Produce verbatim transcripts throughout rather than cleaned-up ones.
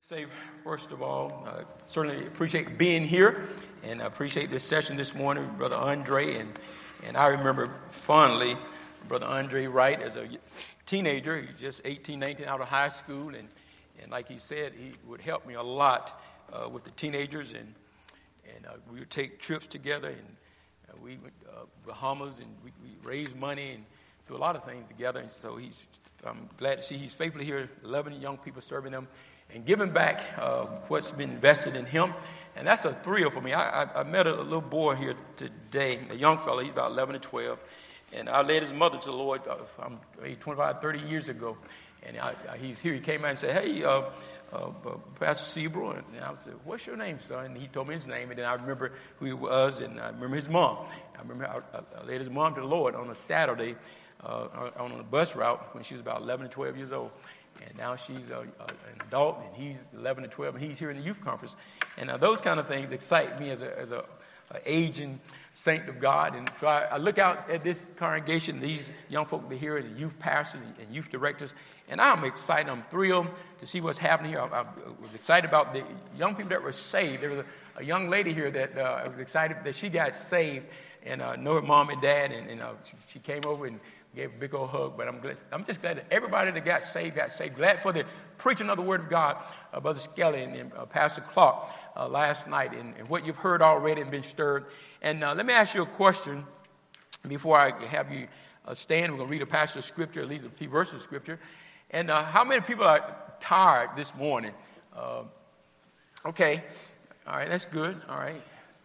Say, first of all, I certainly appreciate being here, and I appreciate this session this morning with Brother Andre, and, and I remember fondly Brother Andre Wright as a teenager. He was just eighteen, nineteen, out of high school, and, and like he said, he would help me a lot uh, with the teenagers, and and uh, we would take trips together, and uh, we would uh, Bahamas, and we, we raise money and do a lot of things together. And so he's, I'm glad to see he's faithfully here, loving young people, serving them, and giving back uh, what's been invested in him. And that's a thrill for me. I, I, I met a, a little boy here today, a young fellow. He's about eleven or twelve. And I led his mother to the Lord uh, I'm twenty-five, thirty years ago. And I, I, he's here. He came out and said, hey, uh, uh, Pastor Seabrook. And I said, what's your name, son? And he told me his name. And then I remember who he was, and I remember his mom. I remember I, I led his mom to the Lord on a Saturday uh, on a bus route when she was about eleven or twelve years old. And now she's a, a, an adult, and he's eleven to twelve, and he's here in the youth conference. And uh, those kind of things excite me as a, as a, a aging saint of God. And so I, I look out at this congregation, these young folk that are here, the youth pastors and youth directors, and I'm excited. I'm thrilled to see what's happening here. I, I was excited about the young people that were saved. There was a, a young lady here that uh, I was excited that she got saved, and I uh, know her mom and dad, and, and uh, she, she came over and gave a big old hug. But I'm glad, I'm just glad that everybody that got saved got saved. Glad for the preaching of the Word of God, uh, Brother Skelly and, and uh, Pastor Clark uh, last night, and, and what you've heard already and been stirred. And uh, let me ask you a question before I have you uh, stand. We're going to read a passage of Scripture, at least a few verses of Scripture. And uh, how many people are tired this morning? Uh, okay. All right, that's good. All right.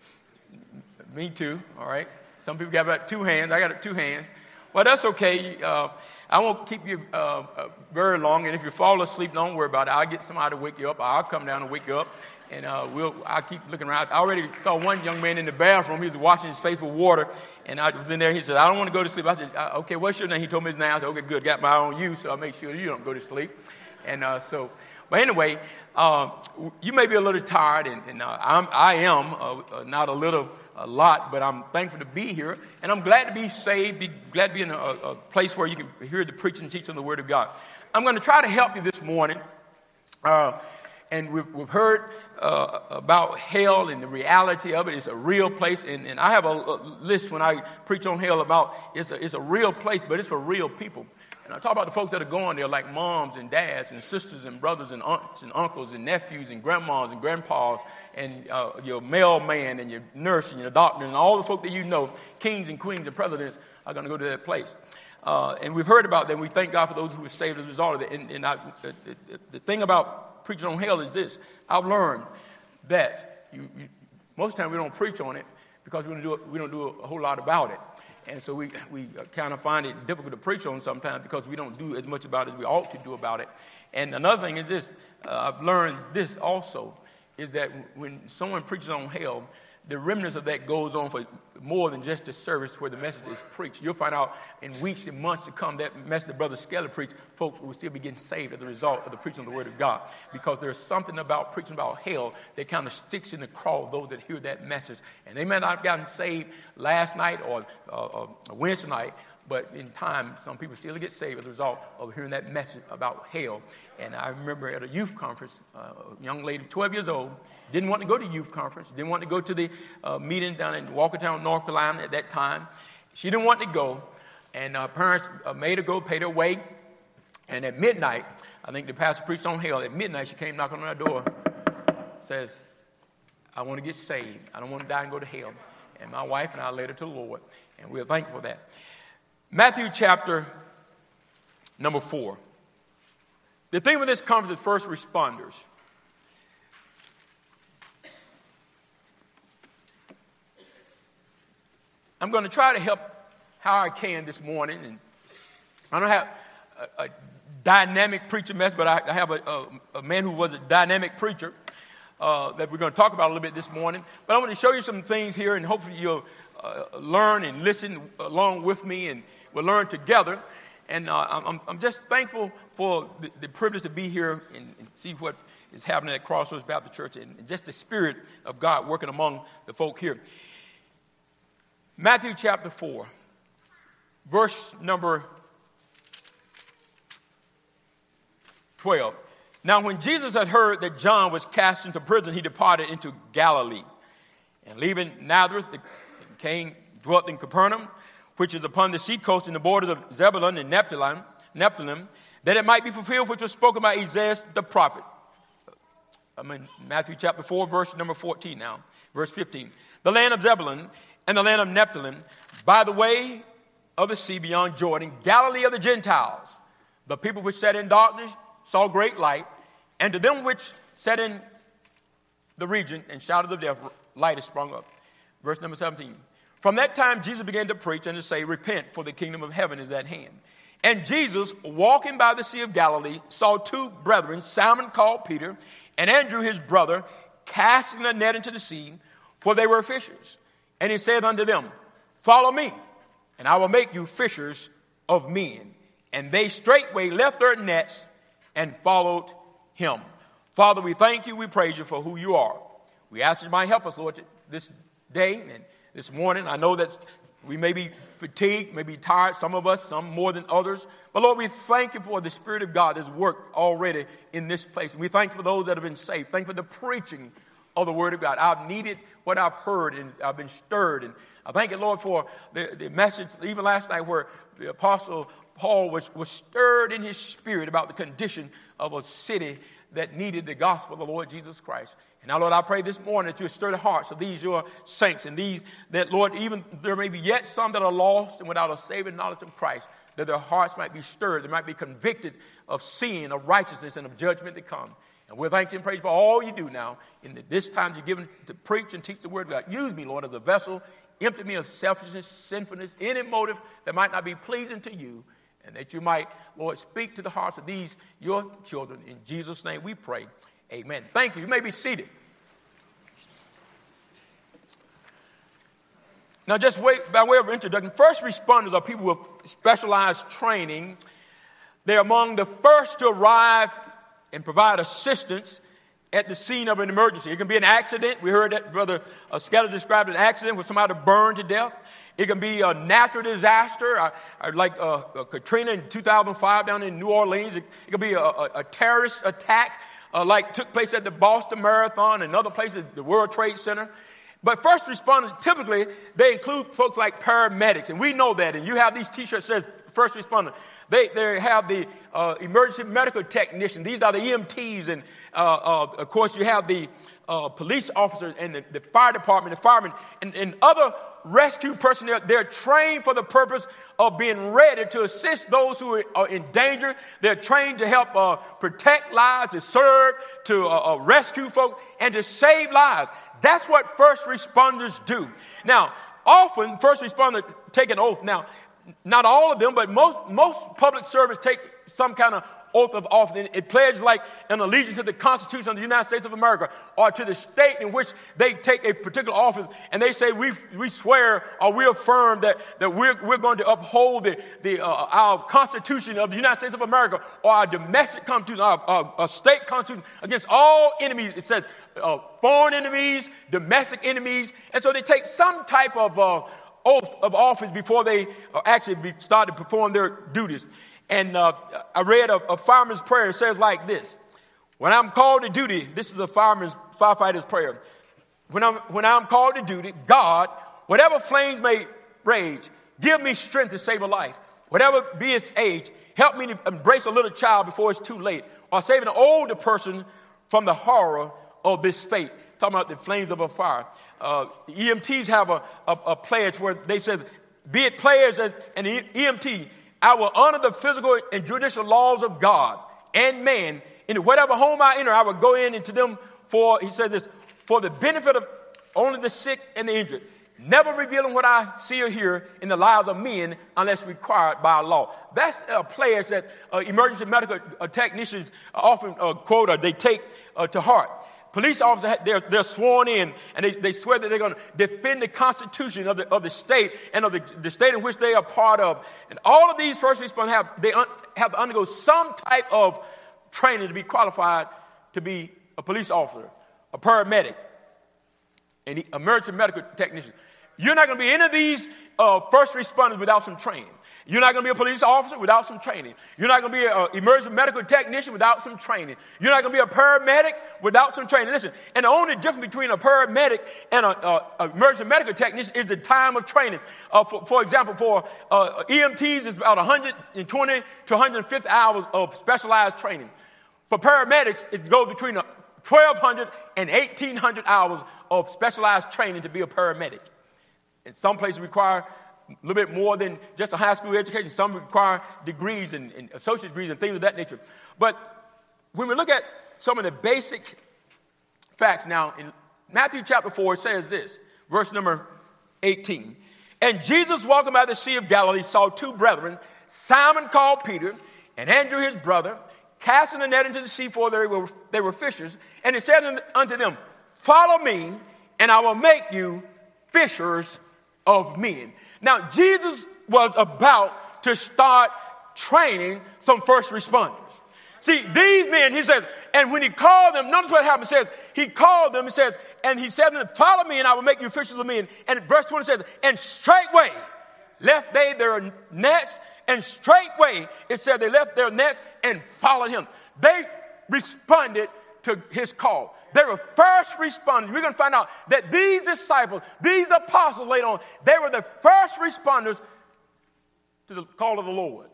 Me too. All right. Some people got about two hands. I got two hands. Well, that's okay. Uh, I won't keep you uh, uh, very long. And if you fall asleep, don't worry about it. I'll get somebody to wake you up. I'll come down and wake you up. And uh, we'll, I'll keep looking around. I already saw one young man in the bathroom. He was washing his face with water. And I was in there. He said, I don't want to go to sleep. I said, okay, what's your name? He told me his name. I said, okay, good. Got my eye on you, so I'll make sure you don't go to sleep. And uh, so, but anyway, uh, you may be a little tired. And, and uh, I'm, I am uh, uh, not a little a lot, but I'm thankful to be here, and I'm glad to be saved, be glad to be in a, a place where you can hear the preaching and teaching of the Word of God. I'm going to try to help you this morning, uh, and we've, we've heard uh, about hell and the reality of it. It's a real place, and, and I have a, a list when I preach on hell about it's a, it's a real place, but it's for real people. And I talk about the folks that are going there, like moms and dads and sisters and brothers and aunts and uncles and nephews and grandmas and grandpas and uh, your mailman and your nurse and your doctor and all the folk that you know, kings and queens and presidents are going to go to that place. Uh, and we've heard about them. We thank God for those who were saved as a result of it. And, and I, the, the, the thing about preaching on hell is this. I've learned that you, you, most of the time we don't preach on it because we don't do, we don't do a, a whole lot about it. And so we we kind of find it difficult to preach on sometimes because we don't do as much about it as we ought to do about it. And another thing is this, uh, I've learned this also, is that when someone preaches on hell, the remnants of that goes on for more than just the service where the message is preached. You'll find out in weeks and months to come that message that Brother Skelly preached, folks will still be getting saved as a result of the preaching of the Word of God. Because there's something about preaching about hell that kind of sticks in the craw of those that hear that message. And they may not have gotten saved last night or uh, Wednesday night, but in time, some people still get saved as a result of hearing that message about hell. And I remember at a youth conference, uh, a young lady, twelve years old, didn't want to go to youth conference, didn't want to go to the uh, meeting down in Walkertown, North Carolina at that time. She didn't want to go, and her parents uh, made her go, paid her way. And at midnight, I think the pastor preached on hell. At midnight, she came knocking on our door, says, I want to get saved. I don't want to die and go to hell. And my wife and I led her to the Lord, and we're thankful for that. Matthew chapter number four. The theme of this conference is first responders. I'm going to try to help how I can this morning. And I don't have a, a dynamic preacher message, but I, I have a, a, a man who was a dynamic preacher uh, that we're going to talk about a little bit this morning. But I want to show you some things here, and hopefully you'll uh, learn and listen along with me, and we'll learn together. And uh, I'm, I'm just thankful for the, the privilege to be here and, and see what is happening at Crossroads Baptist Church, and, and just the Spirit of God working among the folk here. Matthew chapter four, verse number twelve. Now, when Jesus had heard that John was cast into prison, he departed into Galilee. And leaving Nazareth, the king dwelt in Capernaum, which is upon the seacoast in the borders of Zebulun and Nephthalim, Nephthalim, that it might be fulfilled which was spoken by Isaiah the prophet. I'm in Matthew chapter four, verse number fourteen now, verse fifteen. The land of Zebulun and the land of Nephthalim, by the way of the sea beyond Jordan, Galilee of the Gentiles. The people which sat in darkness saw great light, and to them which sat in the region and shouted of death, light has sprung up. Verse number seventeen. From that time Jesus began to preach and to say, repent, for the kingdom of heaven is at hand. And Jesus, walking by the Sea of Galilee, saw two brethren, Simon called Peter, and Andrew his brother, casting a net into the sea, for they were fishers. And he said unto them, follow me, and I will make you fishers of men. And they straightway left their nets and followed him. Father, we thank you, we praise you for who you are. We ask you might help us, Lord, this day and this morning. I know that we may be fatigued, may be tired, some of us, some more than others. But Lord, we thank you for the Spirit of God that's worked already in this place. And we thank you for those that have been saved. Thank you for the preaching of the Word of God. I've needed what I've heard, and I've been stirred. And I thank you, Lord, for the, the message, even last night, where the Apostle Paul was, was stirred in his spirit about the condition of a city that needed the gospel of the Lord Jesus Christ. And now, Lord, I pray this morning that you stir the hearts of these your saints, and these that, Lord, even there may be yet some that are lost and without a saving knowledge of Christ, that their hearts might be stirred, they might be convicted of sin, of righteousness, and of judgment to come. And we'll thank you and praise for all you do now in the, this time you're given to preach and teach the word of God. Use me, Lord, as a vessel. Empty me of selfishness, sinfulness, any motive that might not be pleasing to you, and that you might, Lord, speak to the hearts of these, your children. In Jesus' name we pray. Amen. Thank you. You may be seated. Now, just wait, by way of introduction, first responders are people with specialized training. They're among the first to arrive and provide assistance at the scene of an emergency. It can be an accident. We heard that Brother uh, Skeller described an accident where somebody burned to death. It can be a natural disaster, uh, like uh, uh, Katrina in two thousand five down in New Orleans. It, it could be a, a, a terrorist attack uh, like took place at the Boston Marathon and other places, the World Trade Center. But first responders, typically, they include folks like paramedics, and we know that. And you have these T-shirts that says first responder. They, they have the uh, emergency medical technician. These are the E M Ts, and uh, uh, of course, you have the uh, police officers and the, the fire department, the firemen, and, and other rescue personnel. They're trained for the purpose of being ready to assist those who are in danger. They're trained to help uh, protect lives, to serve, to uh, uh, rescue folks, and to save lives. That's what first responders do. Now, often first responders take an oath. Now, not all of them, but most most public servants take some kind of oath of office. It pledges like an allegiance to the Constitution of the United States of America, or to the state in which they take a particular office, and they say we we swear or we affirm that that we're we're going to uphold the the uh, our Constitution of the United States of America, or our domestic Constitution, our, our, our state Constitution against all enemies. It says uh, foreign enemies, domestic enemies, and so they take some type of uh, oath of office before they uh, actually be, start to perform their duties. And uh, I read a, a fireman's prayer. It says like this: when I'm called to duty, this is a fireman's firefighter's prayer. When I'm when I'm called to duty, God, whatever flames may rage, give me strength to save a life. Whatever be its age, help me to embrace a little child before it's too late, or save an older person from the horror of this fate. Talking about the flames of a fire. Uh, the E M Ts have a, a, a pledge where they says, be it players and the E M T, I will honor the physical and judicial laws of God and man. Into whatever home I enter, I will go in into them for, he says this, for the benefit of only the sick and the injured, never revealing what I see or hear in the lives of men unless required by law. That's a pledge that uh, emergency medical uh, technicians often uh, quote or they take uh, to heart. Police officers, they're, they're sworn in, and they, they swear that they're going to defend the Constitution of the, of the state and of the, the state in which they are part of. And all of these first responders have, they un, have to undergo some type of training to be qualified to be a police officer, a paramedic, an emergency medical technician. You're not going to be any of these uh, first responders without some training. You're not going to be a police officer without some training. You're not going to be an emergency medical technician without some training. You're not going to be a paramedic without some training. Listen, and the only difference between a paramedic and an emergency medical technician is the time of training. Uh, for, for example, for uh, E M Ts, it's about one hundred twenty to one hundred fifty hours of specialized training. For paramedics, it goes between twelve hundred and eighteen hundred hours of specialized training to be a paramedic. And some places require a little bit more than just a high school education. Some require degrees and, and associate degrees and things of that nature. But when we look at some of the basic facts now, in Matthew chapter four, it says this, verse number eighteen. And Jesus, walking by the Sea of Galilee, saw two brethren, Simon called Peter, and Andrew his brother, casting a net into the sea, for they were, they were fishers. And he said unto them, follow me, and I will make you fishers of men. Now, Jesus was about to start training some first responders. See, these men, he says, and when he called them, notice what happened. It says, he called them, he says, and he said to them, follow me, and I will make you fishers of men. And verse twenty says, and straightway left they their nets, and straightway, it said they left their nets and followed him. They responded to his call. They were first responders. We're going to find out that these disciples, these apostles later on, they were the first responders to the call of the Lord.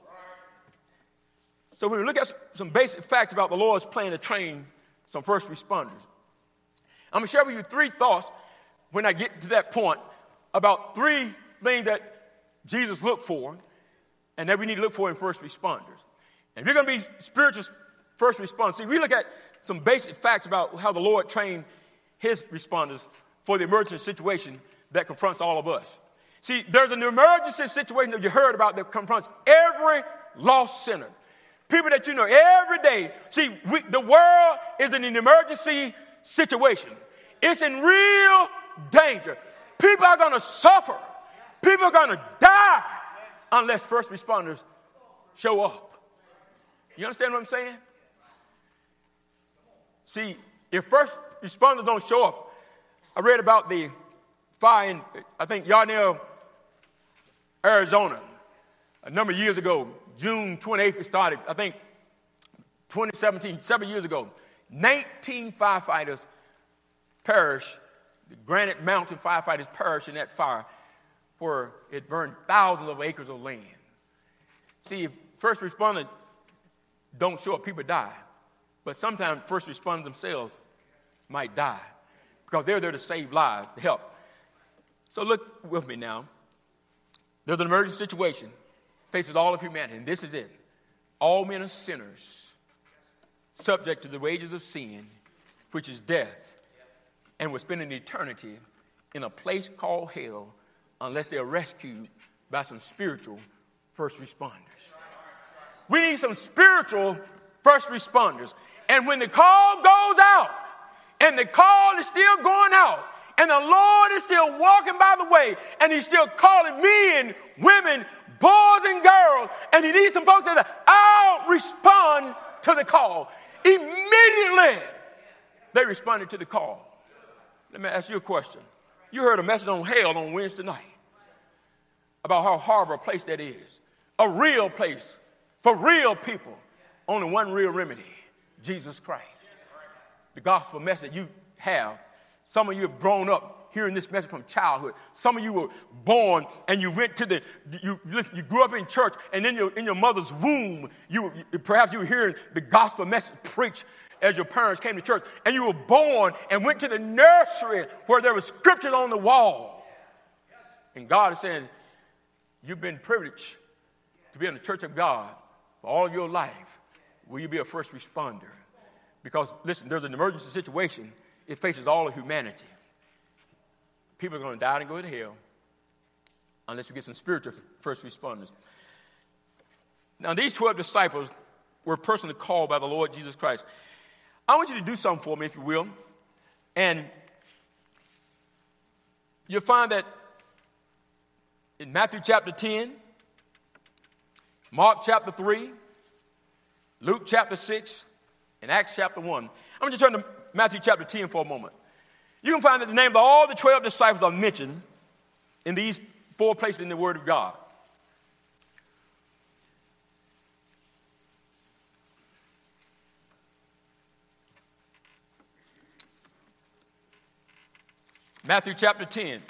So when we look at some basic facts about the Lord's plan to train some first responders, I'm going to share with you three thoughts when I get to that point about three things that Jesus looked for and that we need to look for in first responders. And if you're going to be spiritual first responders, see, we look at some basic facts about how the Lord trained his responders for the emergency situation that confronts all of us. See, there's an emergency situation that you heard about that confronts every lost sinner. People that you know every day. See, we, the world is in an emergency situation. It's in real danger. People are going to suffer. People are going to die unless first responders show up. You understand what I'm saying? See, if first responders don't show up, I read about the fire in, I think, Yarnell, Arizona, a number of years ago. June twenty-eighth it started, I think, twenty seventeen, seven years ago. nineteen firefighters perished. The Granite Mountain firefighters perished in that fire where it burned thousands of acres of land. See, if first responders don't show up, people die. But sometimes first responders themselves might die because they're there to save lives, to help. So look with me now. There's an emergency situation, faces all of humanity, and this is it. All men are sinners, subject to the wages of sin, which is death, and will spend an eternity in a place called hell unless they are rescued by some spiritual first responders. We need some spiritual first responders. And when the call goes out, and the call is still going out, and the Lord is still walking by the way, and he's still calling men, women, boys and girls, and he needs some folks that say, I'll respond to the call. Immediately, they responded to the call. Let me ask you a question. You heard a message on hell on Wednesday night about how horrible a place that is. A real place for real people. Only one real remedy. Jesus Christ. The gospel message you have. Some of you have grown up hearing this message from childhood. Some of you were born and you went to the, you, you grew up in church, and in your, in your mother's womb, you perhaps you were hearing the gospel message preached as your parents came to church, and you were born and went to the nursery where there were scriptures on the wall. And God is saying, you've been privileged to be in the church of God for all of your life. Will you be a first responder? Because, listen, there's an emergency situation. It faces all of humanity. People are going to die and go to hell unless you get some spiritual first responders. Now, these twelve disciples were personally called by the Lord Jesus Christ. I want you to do something for me, if you will. And you'll find that in Matthew chapter ten, Mark chapter three, Luke chapter six, and Acts chapter one. I'm going to turn to Matthew chapter ten for a moment. You can find that the name of all the twelve disciples are mentioned in these four places in the Word of God. Matthew chapter ten.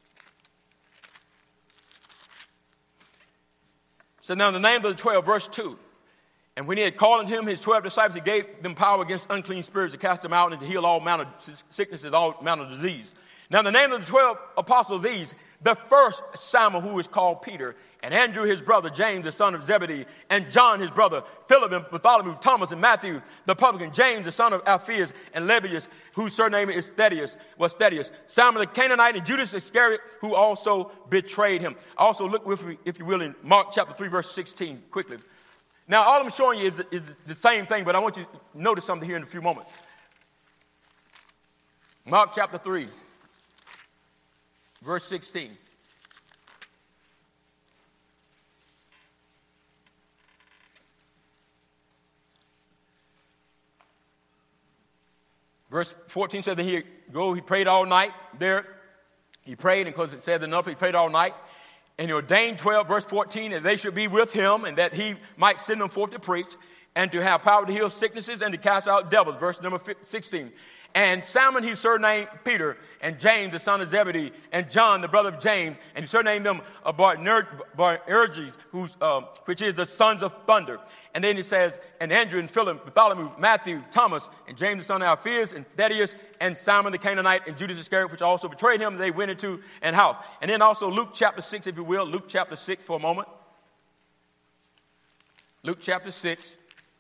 So now the name of the twelve, verse two. And when he had called unto him his twelve disciples, he gave them power against unclean spirits to cast them out and to heal all manner of sicknesses, all manner of disease. Now the name of the twelve apostles, these, the first Simon, who is called Peter, and Andrew his brother, James the son of Zebedee, and John his brother, Philip and Bartholomew, Thomas and Matthew the publican, James the son of Alphaeus, and Lebbaeus, whose surname is Thaddeus, was Thaddeus, Simon the Canaanite, and Judas Iscariot, who also betrayed him. Also look with me, if you will, in Mark chapter three, verse sixteen, quickly. Now, all I'm showing you is, is the same thing, but I want you to notice something here in a few moments. Mark chapter three, verse sixteen. Verse fourteen said that he go, he prayed all night there. He prayed, and because it said enough, he prayed all night. And he ordained twelve, verse fourteen, that they should be with him, and that he might send them forth to preach, and to have power to heal sicknesses, and to cast out devils. Verse number sixteen. And Simon he surnamed Peter, and James the son of Zebedee, and John the brother of James, and he surnamed them uh, Boanerges, who's, uh, which is the sons of thunder. And then he says, and Andrew and Philip, Bartholomew, Matthew, Thomas, and James the son of Alphaeus, and Thaddeus, and Simon the Canaanite, and Judas Iscariot, which also betrayed him. And they went into an house. And then also Luke chapter six, if you will, Luke chapter six for a moment. Luke chapter six.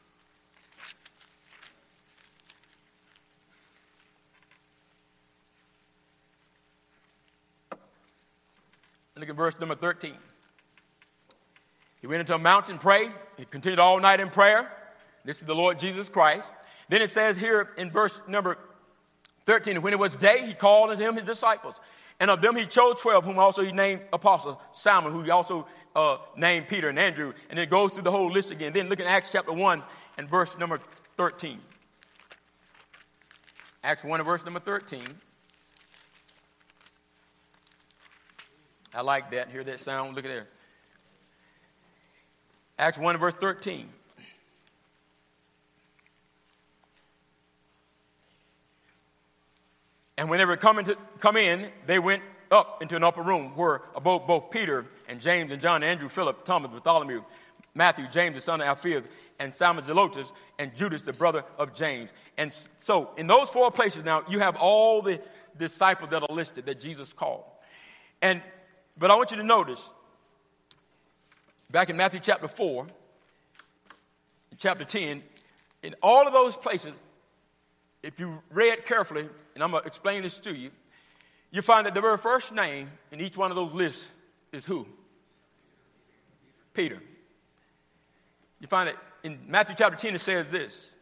Look at verse number thirteen. He went into a mountain, prayed. He continued all night in prayer. This is the Lord Jesus Christ. Then it says here in verse number thirteen, when it was day, he called unto him his disciples. And of them he chose twelve, whom also he named apostles. Simon, who he also uh, named Peter and Andrew. And it goes through the whole list again. Then look at Acts chapter one and verse number thirteen. Acts one and verse number thirteen. I like that. Hear that sound? Look at there. Acts one and verse thirteen. And when they were coming to come in, they went up into an upper room where abode both Peter and James and John, Andrew, Philip, Thomas, Bartholomew, Matthew, James the son of Alphaeus, and Simon Zelotes, and Judas the brother of James. And so in those four places now, you have all the disciples that are listed that Jesus called. And but I want you to notice, back in Matthew chapter four, chapter ten, in all of those places, if you read carefully, and I'm going to explain this to you, you find that the very first name in each one of those lists is who? Peter. You find that in Matthew chapter ten, it says this.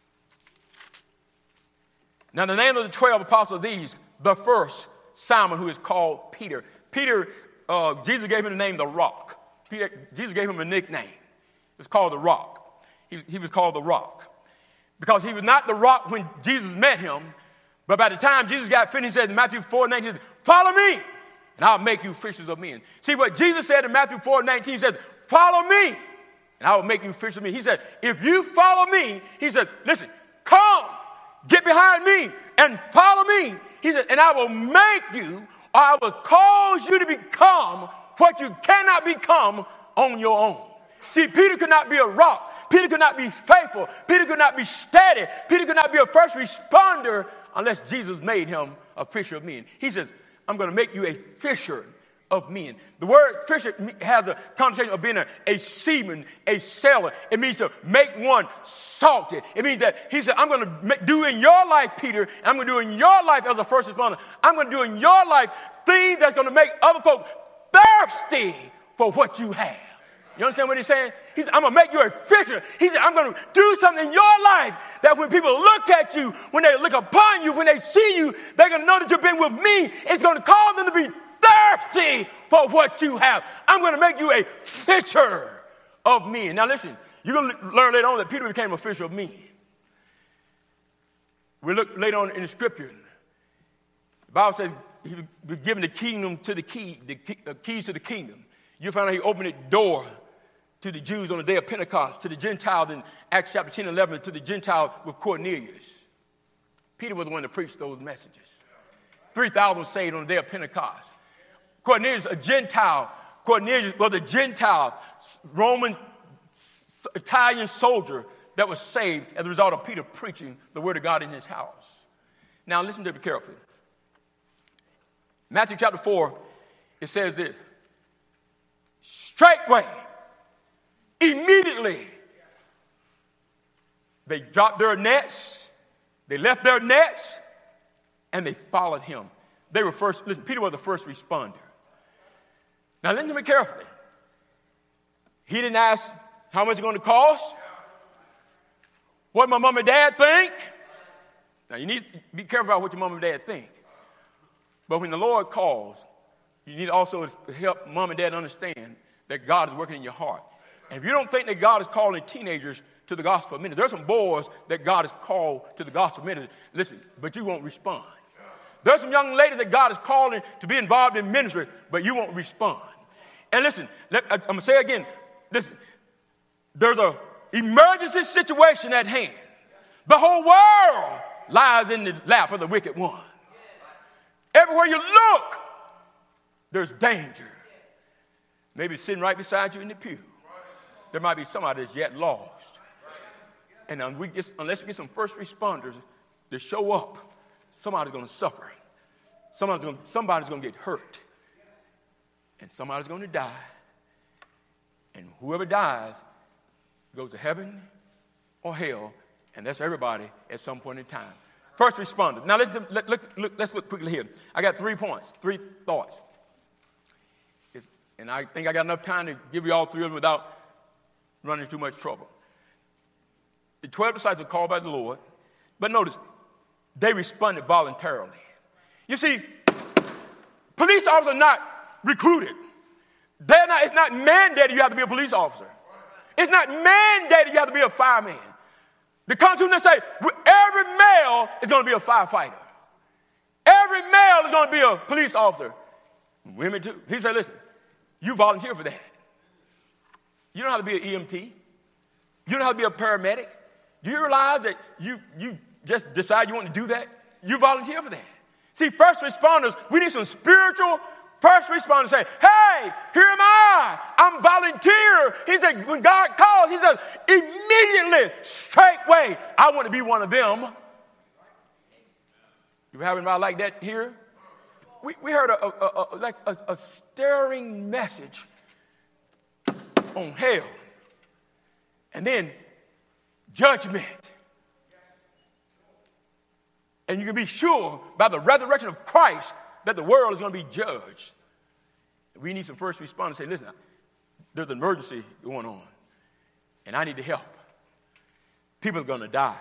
Now the name of the twelve apostles, these, the first, Simon, who is called Peter. Peter, uh, Jesus gave him the name the Rock. Peter, Jesus gave him a nickname. It was called the Rock. He, he was called the Rock. Because he was not the rock when Jesus met him, but by the time Jesus got finished, he said in Matthew four nineteen, he said, follow me, and I'll make you fishers of men. See what Jesus said in Matthew four nineteen, he said, follow me, and I will make you fishers of men. He said, if you follow me, he said, listen, come, get behind me, and follow me. He said, and I will make you, or I will cause you to become what you cannot become on your own. See, Peter could not be a rock. Peter could not be faithful. Peter could not be steady. Peter could not be a first responder unless Jesus made him a fisher of men. He says, I'm going to make you a fisher of men. The word fisher has a connotation of being a, a seaman, a sailor. It means to make one salty. It means that he said, I'm going to make, do in your life, Peter, and I'm going to do in your life as a first responder. I'm going to do in your life things that's going to make other folk thirsty for what you have. You understand what he's saying? He said, I'm going to make you a fisher. He said, I'm going to do something in your life that when people look at you, when they look upon you, when they see you, they're going to know that you've been with me. It's going to cause them to be thirsty for what you have. I'm going to make you a fisher of men. Now listen, you're going to learn later on that Peter became a fisher of men. We look later on in the scripture. The Bible says he was given the kingdom to the key, the key, uh, keys to the kingdom. You find out he opened the door to the Jews on the day of Pentecost, to the Gentiles in Acts chapter ten, eleven, to the Gentiles with Cornelius. Peter was the one to preach those messages. three thousand saved on the day of Pentecost. Cornelius, a Gentile. Cornelius was a Gentile, Roman, Italian soldier that was saved as a result of Peter preaching the word of God in his house. Now listen to me carefully. Matthew chapter four, it says this. Straightway, immediately, they dropped their nets, they left their nets, and they followed him. They were first, listen, Peter was the first responder. Now listen to me carefully. He didn't ask how much it's going to cost, what my mom and dad think. Now you need to be careful about what your mom and dad think. But when the Lord calls, you need also to help mom and dad understand that God is working in your heart. And if you don't think that God is calling teenagers to the gospel ministry, there's some boys that God has called to the gospel ministry. Listen, but you won't respond. There's some young ladies that God is calling to be involved in ministry, but you won't respond. And listen, let, I, I'm going to say again, listen, there's an emergency situation at hand. The whole world lies in the lap of the wicked one. Everywhere you look, there's danger. Maybe sitting right beside you in the pew. There might be somebody that's yet lost. And um, we just, unless we get some first responders to show up, somebody's going to suffer. Somebody's going, somebody's going to get hurt. And somebody's going to die. And whoever dies goes to heaven or hell. And that's everybody at some point in time. First responders. Now let's let, let's look, let's look quickly here. I got three points, three thoughts. It's, and I think I got enough time to give you all three of them without running into too much trouble. The twelve disciples were called by the Lord. But notice, they responded voluntarily. You see, police officers are not recruited. They're not, it's not mandated you have to be a police officer. It's not mandated you have to be a fireman. The Constitution say every male is going to be a firefighter. Every male is going to be a police officer. Women too. He said, listen, you volunteer for that. You don't have to be an E M T. You don't have to be a paramedic. Do you realize that you, you just decide you want to do that? You volunteer for that. See, first responders, we need some spiritual first responders say, hey, here am I. I'm volunteer. He said, when God calls, he says, immediately, straightway, I want to be one of them. You having anybody like that here? We, we heard a, a, a, like a, a stirring message on hell. And then judgment. And you can be sure by the resurrection of Christ that the world is going to be judged. We need some first responders to say, listen, there's an emergency going on, and I need to help. People are going to die.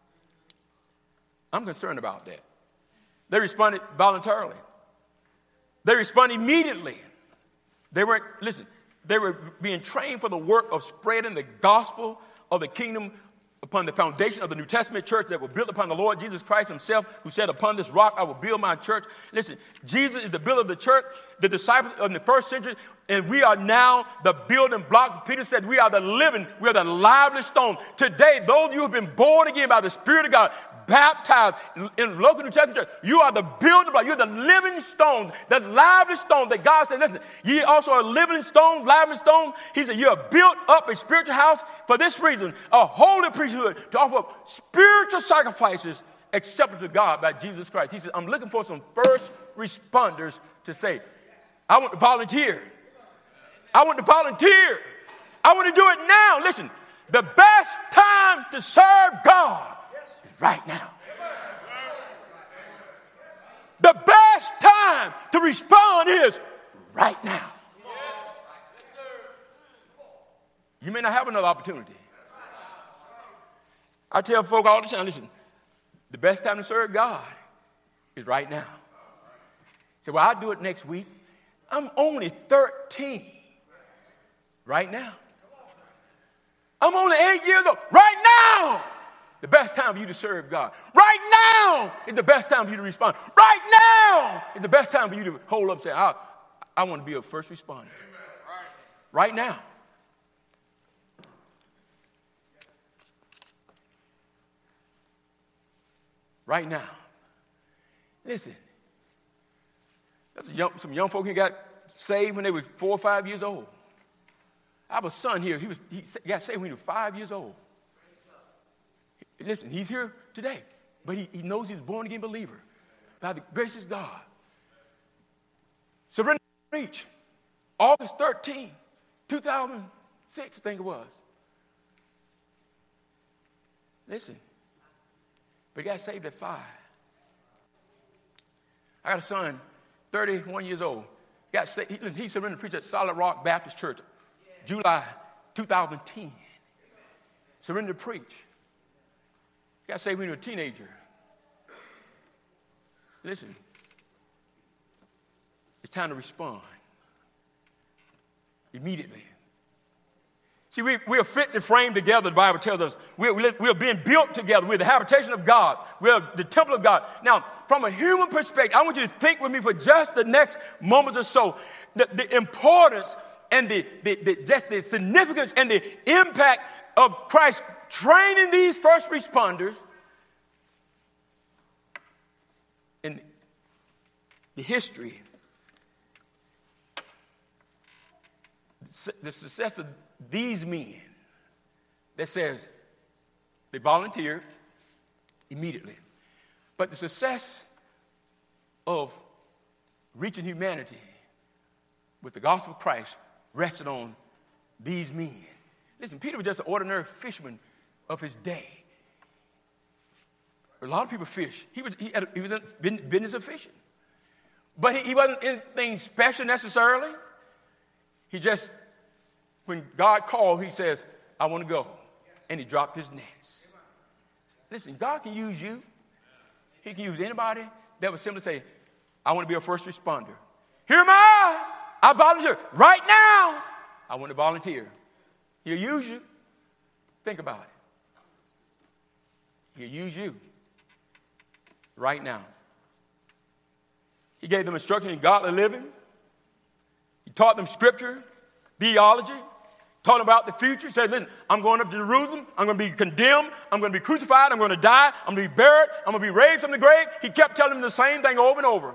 I'm concerned about that. They responded voluntarily. They responded immediately. They weren't, listen, they were being trained for the work of spreading the gospel of the kingdom upon the foundation of the New Testament church that was built upon the Lord Jesus Christ himself, who said, upon this rock I will build my church. Listen, Jesus is the builder of the church, the disciples of the first century, and we are now the building blocks. Peter said we are the living, we are the lively stone. Today, those of you who have been born again by the Spirit of God, baptized in local New Testament church, you are the building block. You're the living stone, the lively stone that God said, listen, ye also are living stone, lively stone. He said, you are built up a spiritual house for this reason, a holy priesthood to offer up spiritual sacrifices accepted to God by Jesus Christ. He said, I'm looking for some first responders to say, I want to volunteer. I want to volunteer. I want to do it now. Listen, the best time to serve God is right now. The best time to respond is right now. You may not have another opportunity. I tell folk all the time, listen, the best time to serve God is right now. Say, well, I'll do it next week. I'm only thirteen right now. I'm only eight years old right now. the best time for you to serve God. Right now is the best time for you to respond. Right now is the best time for you to hold up and say, I, I want to be a first responder. Right now. Right now. Listen. That's a young, some young folk who got saved when they were four or five years old. I have a son here. He was he got saved when he was five years old. Listen, he's here today, but he, he knows he's a born-again believer by the grace of God. Surrender to Preach, August thirteenth, two thousand six, I think it was. Listen, but he got saved at five. I got a son, thirty-one years old. Got saved, he, he surrendered to Preach at Solid Rock Baptist Church, July two thousand ten. Surrendered to Preach. Got saved when he was a teenager. Listen, it's time to respond immediately. See, we, we're fitly framed together, the Bible tells us. We're, we're being built together. We're the habitation of God. We're the temple of God. Now, from a human perspective, I want you to think with me for just the next moments or so, the, the importance and the, the, the just the significance and the impact of Christ training these first responders in the history, the success of these men that says they volunteered immediately. But the success of reaching humanity with the gospel of Christ rested on these men. Listen, Peter was just an ordinary fisherman of his day. A lot of people fish. He was, he had, he was in business of fishing. But he, he wasn't anything special necessarily. He just, when God called, he says, I want to go. And he dropped his nets. Listen, God can use you. He can use anybody that would simply say, I want to be a first responder. Here am I. I volunteer. Right now, I want to volunteer. He'll use you. Think about it. He'll use you right now. He gave them instruction in godly living. He taught them scripture, theology, taught them about the future. He said, listen, I'm going up to Jerusalem. I'm going to be condemned. I'm going to be crucified. I'm going to die. I'm going to be buried. I'm going to be raised from the grave. He kept telling them the same thing over and over.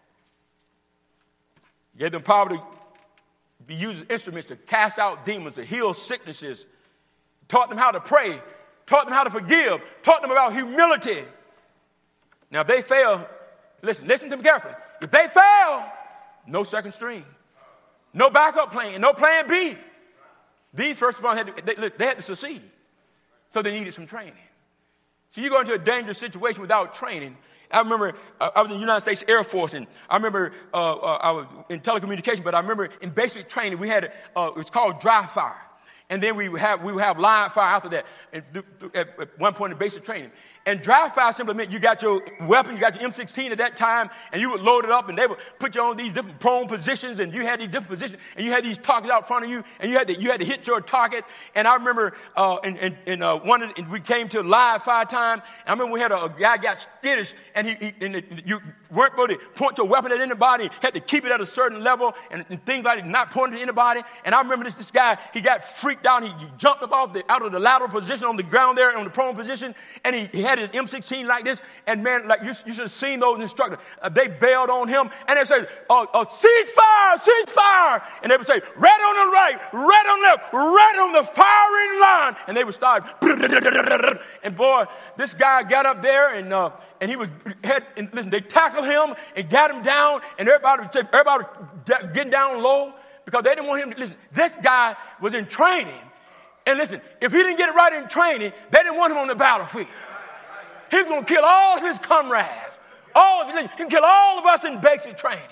He gave them power to be used as instruments to cast out demons, to heal sicknesses. Taught them how to pray. Taught them how to forgive. Taught them about humility. Now, if they fail, listen, listen to me carefully. If they fail, no second string. No backup plan. No plan B. These first responders had to, they, they had to succeed. So they needed some training. So you go into a dangerous situation without training. I remember uh, I was in the United States Air Force, and I remember uh, uh, I was in telecommunications, but I remember in basic training we had, uh, it was called dry fire. And then we would have, we would have live fire after that and th- th- at, at one point in basic training. And dry fire simply meant you got your weapon, you got your M sixteen at that time, and you would load it up, and they would put you on these different prone positions, and you had these different positions, and you had these targets out in front of you, and you had to, you had to hit your target. And I remember uh, in, in, in uh, one of the, we came to live fire time, and I remember we had a, a guy got skittish, and he, he and the, you weren't going to point your weapon at anybody, had to keep it at a certain level, and, and things like that, not pointing at anybody. And I remember this, this guy, he got freaked out, he, he jumped up off the, out of the lateral position on the ground there, on the prone position, and he, he had his M sixteen like this, and man, like you, you should have seen those instructors. Uh, they bailed on him, and they said, uh, uh, cease fire, cease fire. And they would say, red on the right, red on the left, red on the firing line. And they would start, and boy, this guy got up there, and uh, and he was, had, and listen, they tackled him and got him down, and everybody, everybody getting down low, because they didn't want him to, listen, this guy was in training. And listen, if he didn't get it right in training, they didn't want him on the battlefield. He was going to kill all of his comrades. All of, he can kill all of us in basic training.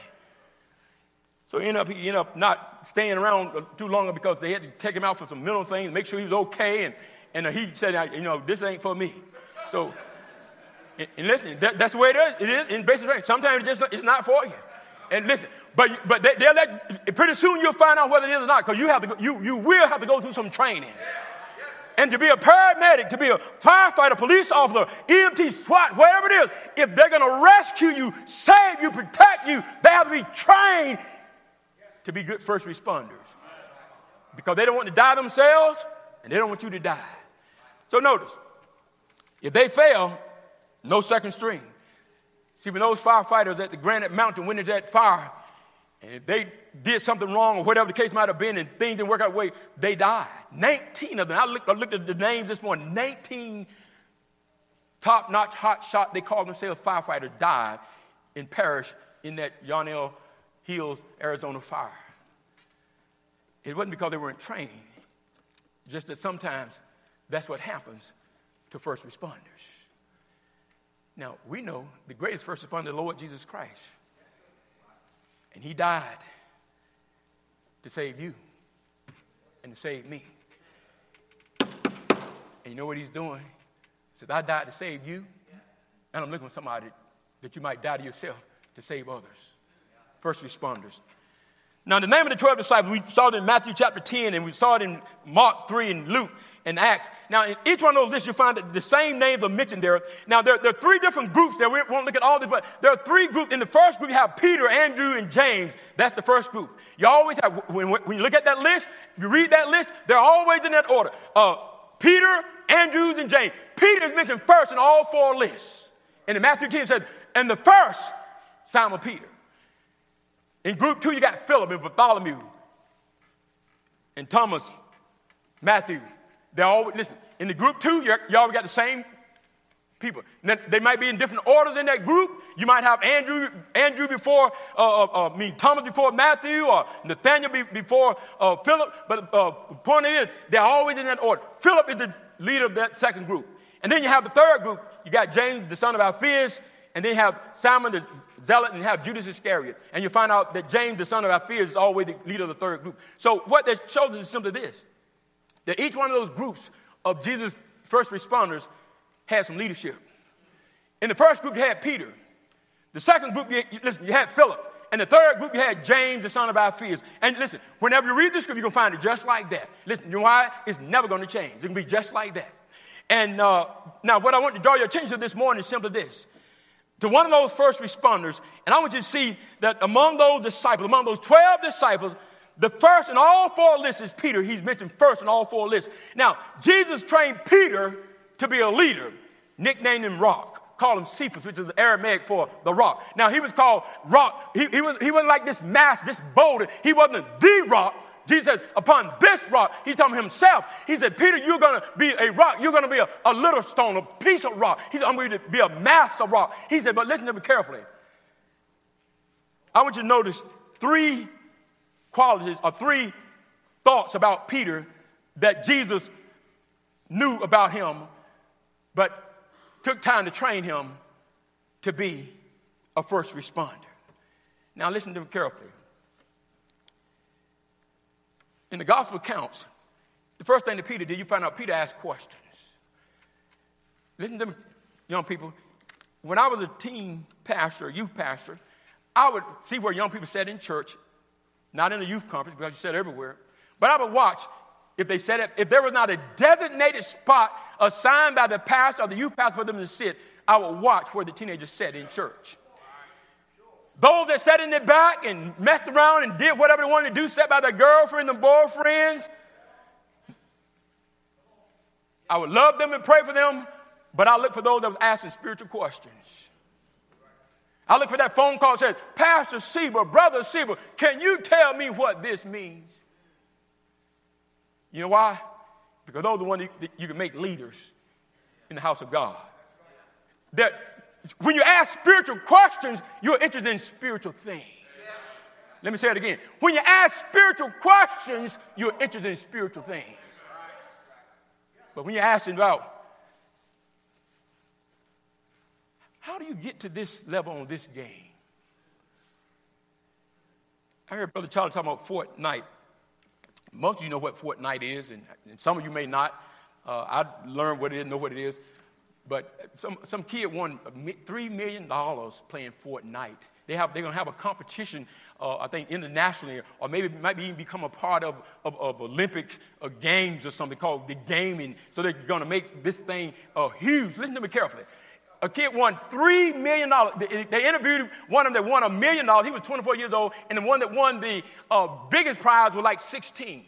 So he ended up, he ended up not staying around too long because they had to take him out for some mental things, make sure he was okay. And, and he said, you know, this ain't for me. So, and, and listen, that, that's the way it is. It is in basic training. Sometimes it's just it's not for you. And listen, but but they, they'll let, pretty soon you'll find out whether it is or not, because you have to go, you you will have to go through some training. And to be a paramedic, to be a firefighter, police officer, E M T, SWAT, whatever it is, if they're going to rescue you, save you, protect you, they have to be trained to be good first responders. Because they don't want to die themselves, and they don't want you to die. So notice, if they fail, no second string. See, when those firefighters at the Granite Mountain went into that fire, and if they did something wrong or whatever the case might have been and things didn't work out the way, they died. nineteen of them. I looked, I looked at the names this morning. nineteen top-notch, hot shot, they call themselves firefighters, died in parish in that Yarnell Hills, Arizona fire. It wasn't because they weren't trained. Just that sometimes that's what happens to first responders. Now, we know the greatest first responder is the Lord Jesus Christ. And he died to save you and to save me. And you know what he's doing? He says, I died to save you, and I'm looking for somebody that you might die to yourself to save others. First responders. Now, the name of the twelve disciples, we saw it in Matthew chapter ten, and we saw it in Mark three and Luke and Acts. Now, in each one of those lists, you'll find that the same names are mentioned there. Now, there, there are three different groups there. We won't look at all this, but there are three groups. In the first group, you have Peter, Andrew, and James. That's the first group. You always have, when, when you look at that list, you read that list, they're always in that order. Uh, Peter, Andrews, and James. Peter is mentioned first in all four lists. And in Matthew ten, it says, and the first, Simon Peter. In group two, you got Philip and Bartholomew and Thomas, Matthew. They're all, listen, in the group two, you already got the same people. Now, they might be in different orders in that group. You might have Andrew Andrew before, uh, uh, I mean, Thomas before Matthew, or Nathaniel be, before uh, Philip. But uh, the point is, they're always in that order. Philip is the leader of that second group. And then you have the third group. You got James, the son of Alphaeus, and then you have Simon the Zealot, and you have Judas Iscariot. And you find out that James, the son of Alphaeus, is always the leader of the third group. So what that shows us is simply this, that each one of those groups of Jesus' first responders had some leadership. In the first group, you had Peter. The second group, you, you, listen, you had Philip. And the third group, you had James, the son of Alphaeus. And listen, whenever you read this scripture, you're going to find it just like that. Listen, you know why? It's never going to change. It's going to be just like that. And uh, now what I want to draw your attention to this morning is simply this. To one of those first responders, and I want you to see that among those disciples, among those twelve disciples, the first in all four lists is Peter. He's mentioned first in all four lists. Now, Jesus trained Peter to be a leader, nicknamed him Rock. Called him Cephas, which is the Aramaic for the rock. Now, he was called Rock. He, he, was, he wasn't like this mass, this boulder. He wasn't the rock. Jesus said, upon this rock, he's talking himself. He said, Peter, you're going to be a rock. You're going to be a, a little stone, a piece of rock. He said, I'm going to be a mass of rock. He said, but listen to me carefully. I want you to notice three qualities or three thoughts about Peter that Jesus knew about him, but took time to train him to be a first responder. Now listen to me carefully. In the gospel accounts, the first thing that Peter did, you find out Peter asked questions. Listen to me, young people. When I was a teen pastor, a youth pastor, I would see where young people sat in church, not in a youth conference because you sat everywhere, but I would watch if they sat up, if there was not a designated spot assigned by the pastor or the youth pastor for them to sit, I would watch where the teenagers sat in church. Those that sat in the back and messed around and did whatever they wanted to do, sat by their girlfriend and boyfriends, I would love them and pray for them, but I look for those that was asking spiritual questions. I look for that phone call that says, Pastor Siebel, Brother Siebel, can you tell me what this means? You know why? Because those are the ones that you can make leaders in the house of God. That when you ask spiritual questions, you're interested in spiritual things. Let me say it again. When you ask spiritual questions, you're interested in spiritual things. But when you're asking about, how do you get to this level on this game? I heard Brother Charlie talking about Fortnite. Most of you know what Fortnite is, and, and some of you may not. Uh, I learned what it is, know what it is. But some, some kid won three million dollars playing Fortnite. They have, they're going to have a competition, uh, I think, internationally, or maybe might even become a part of, of, of Olympic uh, games or something called the gaming. So they're going to make this thing uh, huge. Listen to me carefully. A kid won three million dollars. They, they interviewed one of them that won a million dollars. He was twenty-four years old. And the one that won the uh, biggest prize was like sixteen.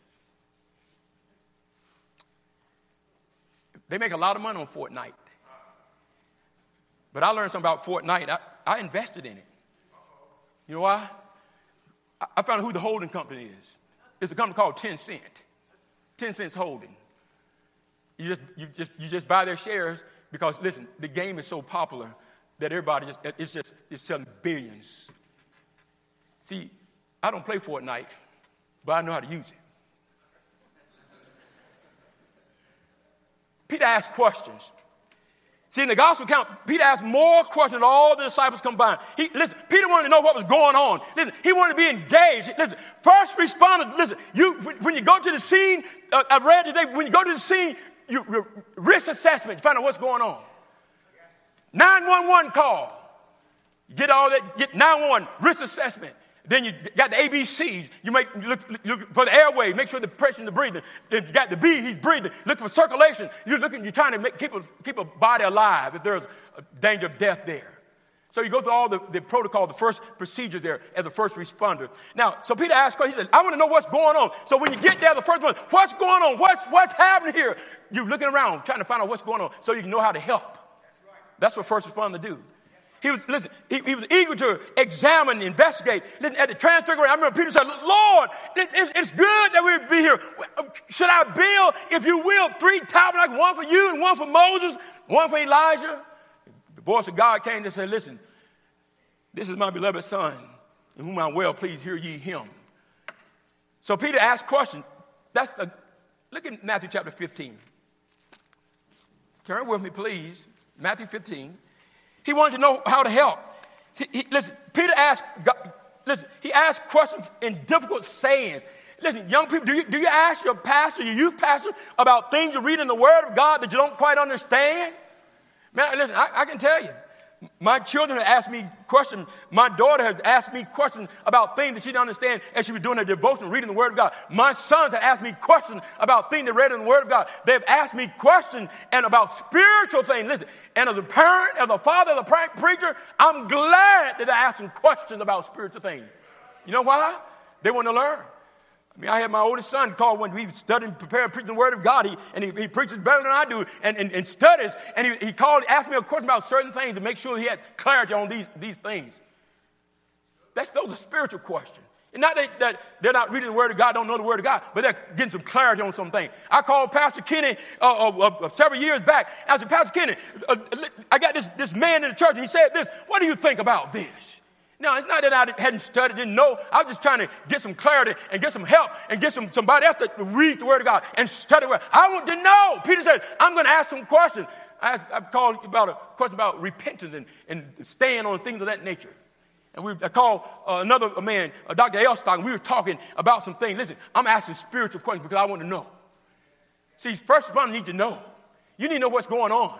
They make a lot of money on Fortnite. But I learned something about Fortnite. I, I invested in it. You know why? I, I found out who the holding company is. It's a company called Tencent. Tencent's holding. You just, you just, you just buy their shares because, listen, the game is so popular that everybody just, it's just, it's selling billions. See, I don't play Fortnite, but I know how to use it. Peter asked questions. See, in the gospel account, Peter asked more questions than all the disciples combined. He, listen, Peter wanted to know what was going on. Listen, he wanted to be engaged. Listen, first responders, listen, you, when you go to the scene, uh, I read today, when you go to the scene, you, you risk assessment to find out what's going on. nine one one call. You get all that, get nine one one, risk assessment. Then you got the A B Cs. You make look, look for the airway. Make sure the pressure in the breathing. Then you got the B. He's breathing. Look for circulation. You're looking. You're trying to make, keep a keep a body alive if there's a danger of death there. So you go through all the, the protocol, the first procedures there as a first responder. Now, so Peter asked questions. He said, "I want to know what's going on." So when you get there, the first one, what's going on? What's what's happening here? You're looking around, trying to find out what's going on, so you can know how to help. That's what first responders do. He was, listen, he, he was eager to examine, investigate. Listen, at the transfiguration, I remember Peter said, "Lord, it, it's, it's good that we be here. Should I build, if you will, three tabernacles, one for you and one for Moses, one for Elijah?" The voice of God came and said, "Listen, this is my beloved son, in whom I'm well pleased. Hear ye him." So Peter asked questions. That's a, look at Matthew chapter fifteen. Turn with me, please. Matthew fifteen. He wanted to know how to help. He, he, listen, Peter asked, God, listen, he asked questions in difficult sayings. Listen, young people, do you, do you ask your pastor, your youth pastor, about things you read in the Word of God that you don't quite understand? Man, listen, I, I can tell you. My children have asked me questions. My daughter has asked me questions about things that she didn't understand as she was doing her devotion, reading the Word of God. My sons have asked me questions about things they read in the Word of God. They've asked me questions and about spiritual things. Listen, and as a parent, as a father, as a preacher, I'm glad that I asked them questions about spiritual things. You know why? They want to learn. I mean, I had my oldest son call when we studied, prepared, preaching the Word of God. He, and he, he preaches better than I do and, and, and studies. And he, he called, asked me a question about certain things to make sure he had clarity on these, these things. That's, those are spiritual questions. And not that, that they're not reading the Word of God, don't know the Word of God, but they're getting some clarity on some things. I called Pastor Kenny uh, uh, uh, several years back. I said, "Pastor Kenny, uh, I got this, this man in the church, and he said this. What do you think about this?" Now, it's not that I hadn't studied, didn't know. I was just trying to get some clarity and get some help and get some somebody else to read the Word of God and study the Word. I want to know. Peter said, "I'm going to ask some questions." I, I've called about a question about repentance and, and staying on things of that nature. And we, I called uh, another man, uh, Doctor Elstock, and we were talking about some things. Listen, I'm asking spiritual questions because I want to know. See, first responders need to know. You need to know what's going on,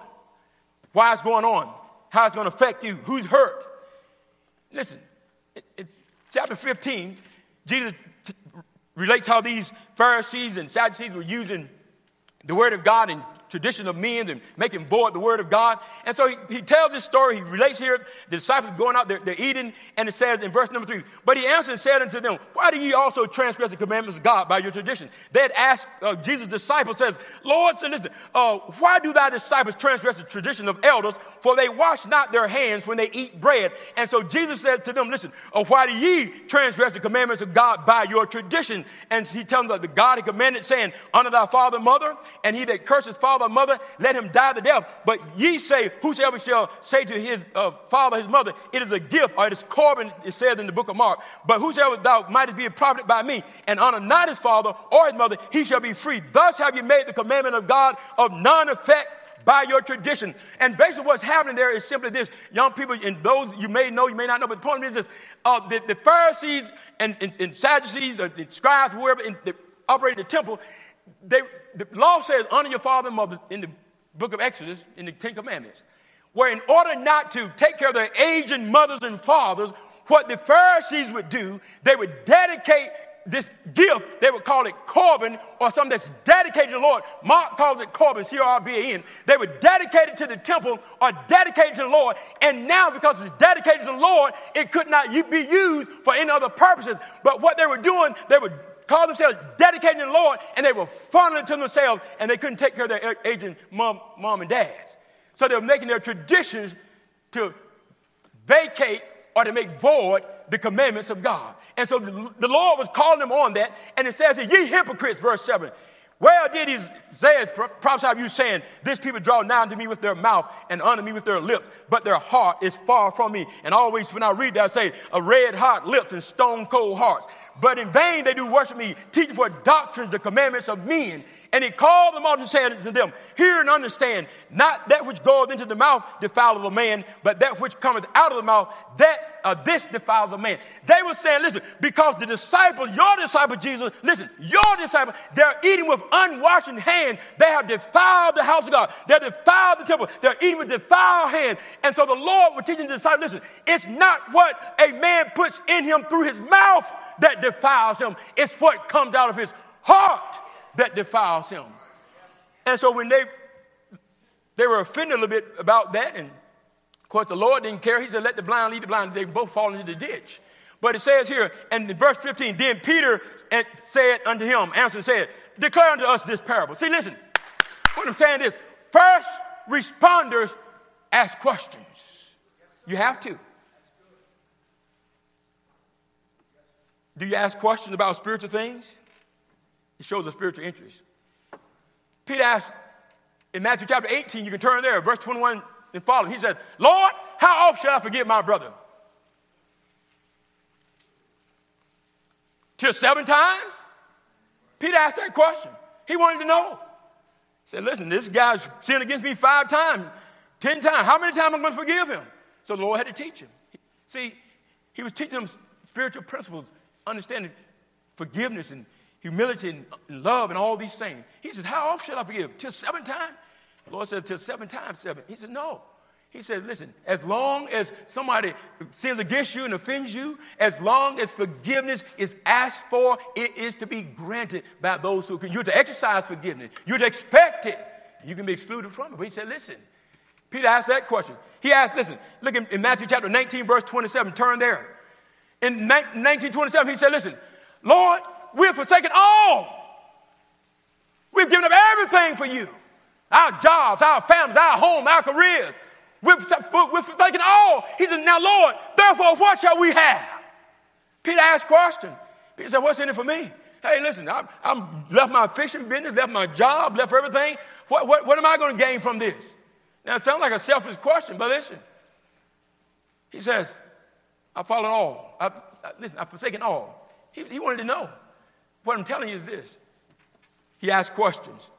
why it's going on, how it's going to affect you, who's hurt. Listen, in, in chapter fifteen, Jesus t- relates how these Pharisees and Sadducees were using the Word of God and tradition of men and making void the Word of God. And so he, he tells this story. He relates here. The disciples going out, they're, they're eating, and it says in verse number three, "But he answered and said unto them, Why do ye also transgress the commandments of God by your tradition?" They had asked, uh, Jesus' disciples says, "Lord, so listen, uh, why do thy disciples transgress the tradition of elders? For they wash not their hands when they eat bread." And so Jesus said to them, "Listen, uh, why do ye transgress the commandments of God by your tradition?" And he tells them that God had commanded, saying, "Honor thy father and mother, and he that curses father or mother, let him die the death. But ye say, whosoever shall say to his uh, father, his mother, it is a gift, or it is Corban," it says in the book of Mark. "But whosoever thou mightest be profited by me, and honor not his father or his mother, he shall be free. Thus have you made the commandment of God of none effect by your tradition." And basically what's happening there is simply this. Young people, and those you may know, you may not know, but the point is this. Uh, the, the Pharisees and, and, and Sadducees, or the scribes, whoever in, that operated the temple, they, the law says honor your father and mother in the book of Exodus in the Ten Commandments, where in order not to take care of their aging mothers and fathers, what the Pharisees would do, they would dedicate this gift, they would call it Corban, or something that's dedicated to the Lord. Mark calls it Corban, C O R B A N. They would dedicate it to the temple or dedicate it to the Lord. And now, because it's dedicated to the Lord, it could not be used for any other purposes. But what they were doing, they would call themselves dedicating to the Lord, and they were funneling to themselves, and they couldn't take care of their aging mom, mom and dads. So they were making their traditions to vacate or to make void the commandments of God. And so the, the Lord was calling them on that. And it says, ye hypocrites, verse seven. Well did Isaiah prophesy of you, saying, this people draw nigh to me with their mouth and honor me with their lips, but their heart is far from me. And always when I read that, I say, a red hot lips and stone cold hearts. But in vain they do worship me, teaching for doctrines the commandments of men. And he called them all and said to them, hear and understand, not that which goeth into the mouth defileth a man, but that which cometh out of the mouth, that uh, this defileth a man. They were saying, listen, because the disciples, your disciple Jesus, listen, your disciple, they're eating with unwashed hands. They have defiled the house of God. They're defiled the temple. They're eating with defiled hands. And so the Lord was teaching the disciples, listen, it's not what a man puts in him through his mouth that defiles him. It's what comes out of his heart that defiles him. And so when they they were offended a little bit about that, and of course the Lord didn't care. He said, let the blind lead the blind. They both fall into the ditch. But it says here, and in verse fifteen, then Peter said unto him, answered, said, declare unto us this parable. See, listen, what I'm saying is, first responders ask questions. You have to. Do you ask questions about spiritual things? It shows a spiritual interest. Peter asked in Matthew chapter eighteen, you can turn there, verse twenty-one and following. He said, Lord, how oft shall I forgive my brother? Till seven times? Peter asked that question. He wanted to know. He said, listen, this guy's sinned against me five times, ten times. How many times am I going to forgive him? So the Lord had to teach him. See, he was teaching them spiritual principles, understanding forgiveness and humility and love and all these things. He says, how often shall I forgive? Till seven times? The Lord says, till seven times seven. He said, no. He said, listen, as long as somebody sins against you and offends you, as long as forgiveness is asked for, it is to be granted by those who can. You're to exercise forgiveness. You're to expect it. You can be excluded from it. But he said, listen, Peter asked that question. He asked, listen, look in, in Matthew chapter nineteen, verse twenty-seven, turn there. In nineteen twenty-seven, he said, listen, Lord, we've forsaken all. We've given up everything for you. Our jobs, our families, our home, our careers. We've, we've forsaken all. He said, now, Lord, therefore, what shall we have? Peter asked a question. Peter said, what's in it for me? Hey, listen, I'm, I'm left my fishing business, left my job, left everything. What, what, what am I going to gain from this? Now, it sounds like a selfish question, but listen. He says, I followed all. I, I, listen, I've forsaken all. He, he wanted to know. What I'm telling you is this. He asked questions.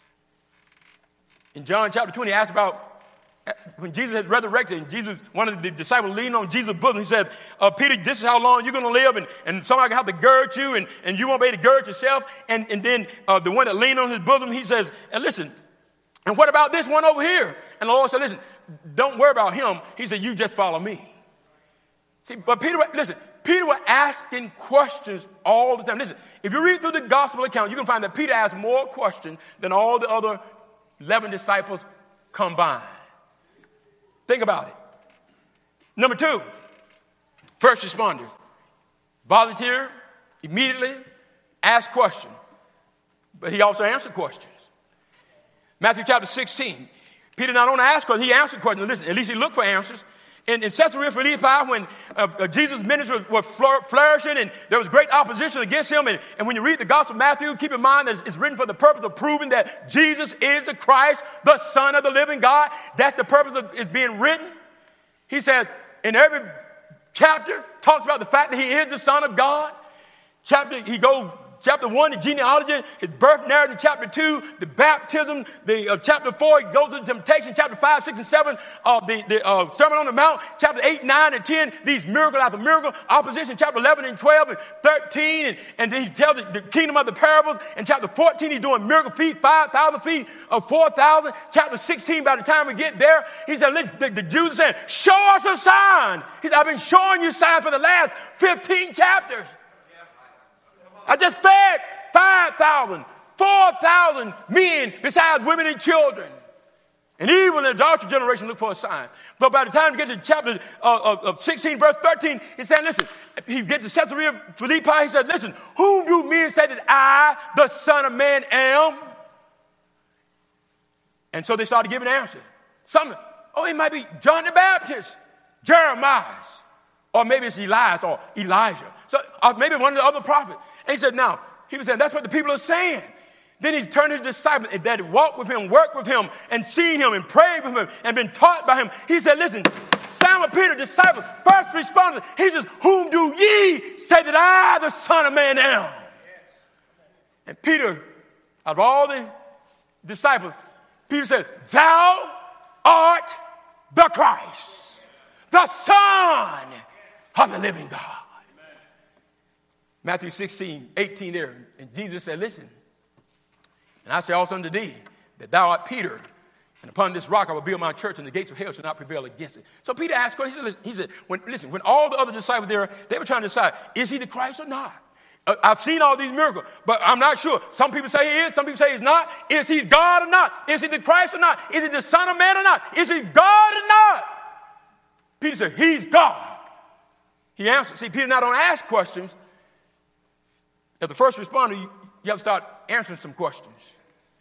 In John chapter twenty, he asked about when Jesus had resurrected, and Jesus, one of the disciples leaned on Jesus' bosom. He said, uh, Peter, this is how long you're going to live, and, and somebody can have to gird you, and, and you won't be able to gird yourself. And, and then uh, the one that leaned on his bosom, he says, and listen, and what about this one over here? And the Lord said, listen, don't worry about him. He said, you just follow me. See, but Peter, listen, Peter was asking questions all the time. Listen, if you read through the gospel account, you can find that Peter asked more questions than all the other eleven disciples combined. Think about it. Number two, first responders. Volunteer, immediately, ask questions. But he also answered questions. Matthew chapter sixteen. Peter not only asked questions, he answered questions. Listen, at least he looked for answers. In, in Caesarea Philippi, when uh, uh, Jesus' ministry was, was flourishing and there was great opposition against him, and, and when you read the Gospel of Matthew, keep in mind that it's written for the purpose of proving that Jesus is the Christ, the Son of the living God. That's the purpose of it being written. He says, in every chapter, talks about the fact that he is the Son of God. Chapter, he goes chapter one, the genealogy, his birth narrative, chapter two, the baptism, the uh, chapter four, he goes to the temptation, chapter five, six, and seven, uh, the, the uh, Sermon on the Mount, chapter eight, nine, and ten, these miracle after miracle, opposition, chapter eleven and twelve and thirteen, and, and then he tells the, the kingdom of the parables. In chapter fourteen, he's doing miracle feet, five thousand feet of four thousand. Chapter sixteen, by the time we get there, he said, the, the Jews are saying, show us a sign. He said, I've been showing you signs for the last fifteen chapters. I just fed five thousand, four thousand men besides women and children. And even the adulterous generation look for a sign. So by the time we get to chapter uh, of sixteen, verse thirteen, he said, listen, he gets to Caesarea Philippi, he said, listen, whom do men say that I, the Son of Man, am? And so they started giving answers. Some, oh, it might be John the Baptist, Jeremiah, or maybe it's Elias or Elijah. So or maybe one of the other prophets. And he said, now, he was saying, that's what the people are saying. Then he turned to his disciples that had walked with him, worked with him, and seen him, and prayed with him, and been taught by him. He said, listen, Simon Peter, disciple, first responded, he says, whom do ye say that I, the Son of Man, am? And Peter, out of all the disciples, Peter said, thou art the Christ, the Son of the living God. Matthew sixteen, eighteen there. And Jesus said, listen, and I say also unto thee, that thou art Peter, and upon this rock I will build my church, and the gates of hell shall not prevail against it. So Peter asked questions. He said, he said when, listen, when all the other disciples there, they were trying to decide, is he the Christ or not? Uh, I've seen all these miracles, but I'm not sure. Some people say he is, some people say he's not. Is he God or not? Is he the Christ or not? Is he the Son of Man or not? Is he God or not? Peter said, he's God. He answered. See, Peter not don't ask questions. As the first responder, you, you have to start answering some questions.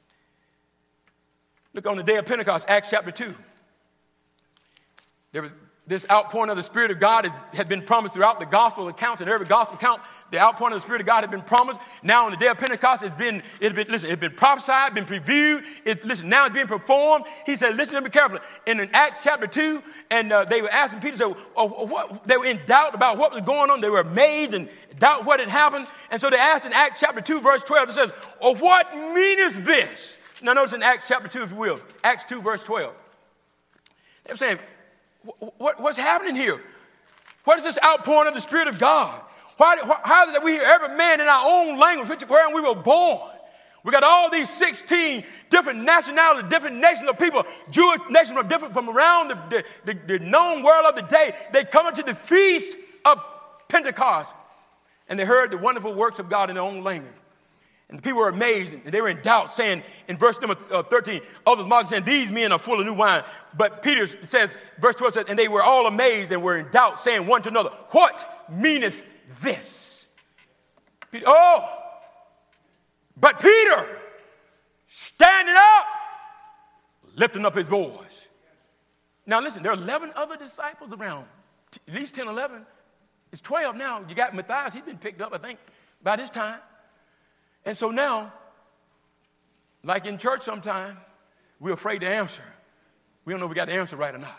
Look on the day of Pentecost, Acts chapter two. There was this outpouring of the Spirit of God had, had been promised throughout the gospel accounts. In every gospel account, the outpouring of the Spirit of God had been promised. Now on the day of Pentecost, it's been, it's been listen, it's been prophesied, been previewed. It, listen, now it's being performed. He said, listen to me carefully. And in Acts chapter two, and uh, they were asking Peter, said, oh, what? They were in doubt about what was going on. They were amazed and doubt what had happened. And so they asked in Acts chapter two, verse twelve, it says, oh, what meaneth this? Now notice in Acts chapter two, if you will, Acts two, verse twelve. They were saying, What, what's happening here? What is this outpouring of the Spirit of God? Why, how is it that we hear every man in our own language, which wherein we were born? We got all these sixteen different nationalities, different nations of people, Jewish nations from different from around the, the, the, the known world of the day. They come into the feast of Pentecost, and they heard the wonderful works of God in their own language. And the people were amazed, and they were in doubt, saying in verse number uh, thirteen, others mocking, saying, these men are full of new wine. But Peter says, verse twelve says, and they were all amazed and were in doubt, saying one to another, what meaneth this? Peter, oh, but Peter, standing up, lifting up his voice. Now listen, there are eleven other disciples around, at least ten, eleven. It's twelve now. You got Matthias, he's been picked up, I think, by this time. And so now, like in church sometime, we're afraid to answer. We don't know if we got the answer right or not.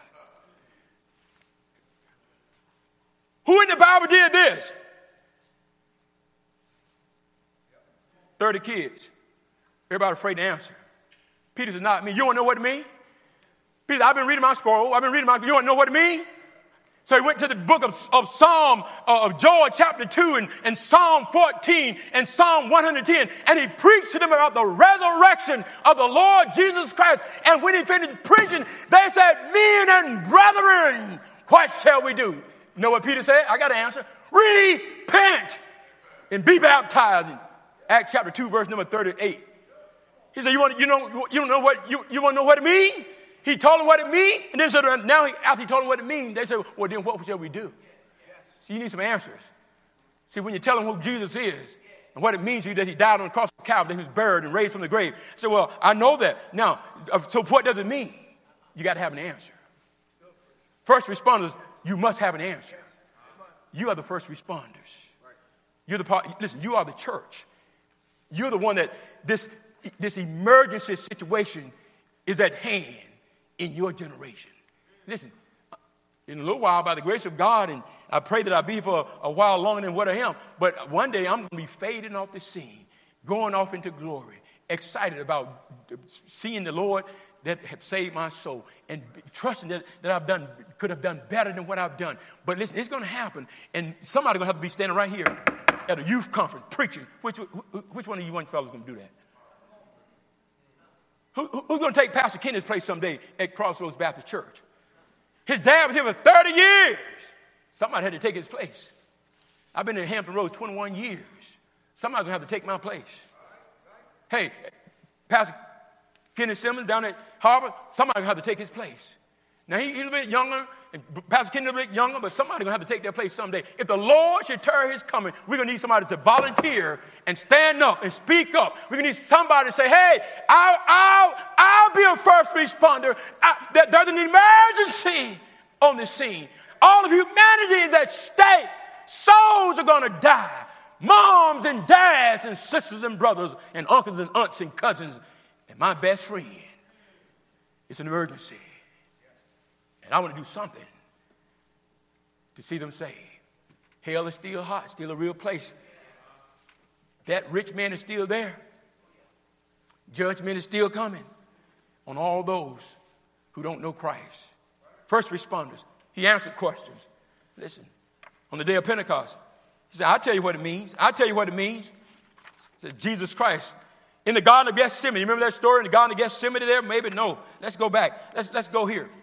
Who in the Bible did this? thirty kids. Everybody afraid to answer. Peter said, not me. You don't know what it means? Peter said, I've been reading my scroll. I've been reading my, you don't know what it means? So he went to the book of, of Psalm, uh, of Joel chapter two and, and Psalm fourteen and Psalm one hundred ten. And he preached to them about the resurrection of the Lord Jesus Christ. And when he finished preaching, they said, men and brethren, what shall we do? You know what Peter said? I got to answer. Repent and be baptized. In Acts chapter two, verse number thirty-eight. He said, you want, you know, you don't know what, you, you want to know what it means? He told them what it means, and then said, now he, after he told them what it means, they said, well, then what shall we do? See, you need some answers. See, when you tell them who Jesus is and what it means to you that he died on the cross of Calvary, that he was buried and raised from the grave, say, well, I know that. Now, so what does it mean? You got to have an answer. First responders, you must have an answer. You are the first responders. You're the part. Listen, you are the church. You're the one that this this emergency situation is at hand in your generation. Listen, in a little while by the grace of God, and I pray that I'll be for a, a while longer than what I am. But one day I'm going to be fading off the scene, going off into glory, excited about seeing the Lord that have saved my soul and trusting that, that I've done, could have done better than what I've done. But listen, it's going to happen, and somebody's going to have to be standing right here at a youth conference preaching. Which, which one of you young fellas going to do that? Who, who's going to take Pastor Kenny's place someday at Crossroads Baptist Church? His dad was here for thirty years. Somebody had to take his place. I've been in Hampton Roads twenty-one years. Somebody's going to have to take my place. Hey, Pastor Kenny Simmons down at Harvard, somebody's going to have to take his place. Now, he, he's a little bit younger, and Pastor Kenny a little bit younger, but somebody's going to have to take their place someday. If the Lord should tarry his coming, we're going to need somebody to volunteer and stand up and speak up. We're going to need somebody to say, hey, I'll, I'll, I'll be a first responder. I, that there's an emergency on the scene. All of humanity is at stake. Souls are going to die. Moms and dads and sisters and brothers and uncles and aunts and cousins and my best friend. It's an emergency. And I want to do something to see them saved. Hell is still hot, still a real place. That rich man is still there. Judgment is still coming on all those who don't know Christ. First responders, he answered questions. Listen, on the day of Pentecost, he said, I'll tell you what it means. I'll tell you what it means. He said, Jesus Christ. In the Garden of Gethsemane, you remember that story in the Garden of Gethsemane there? Maybe no. Let's go back. Let's, let's go here.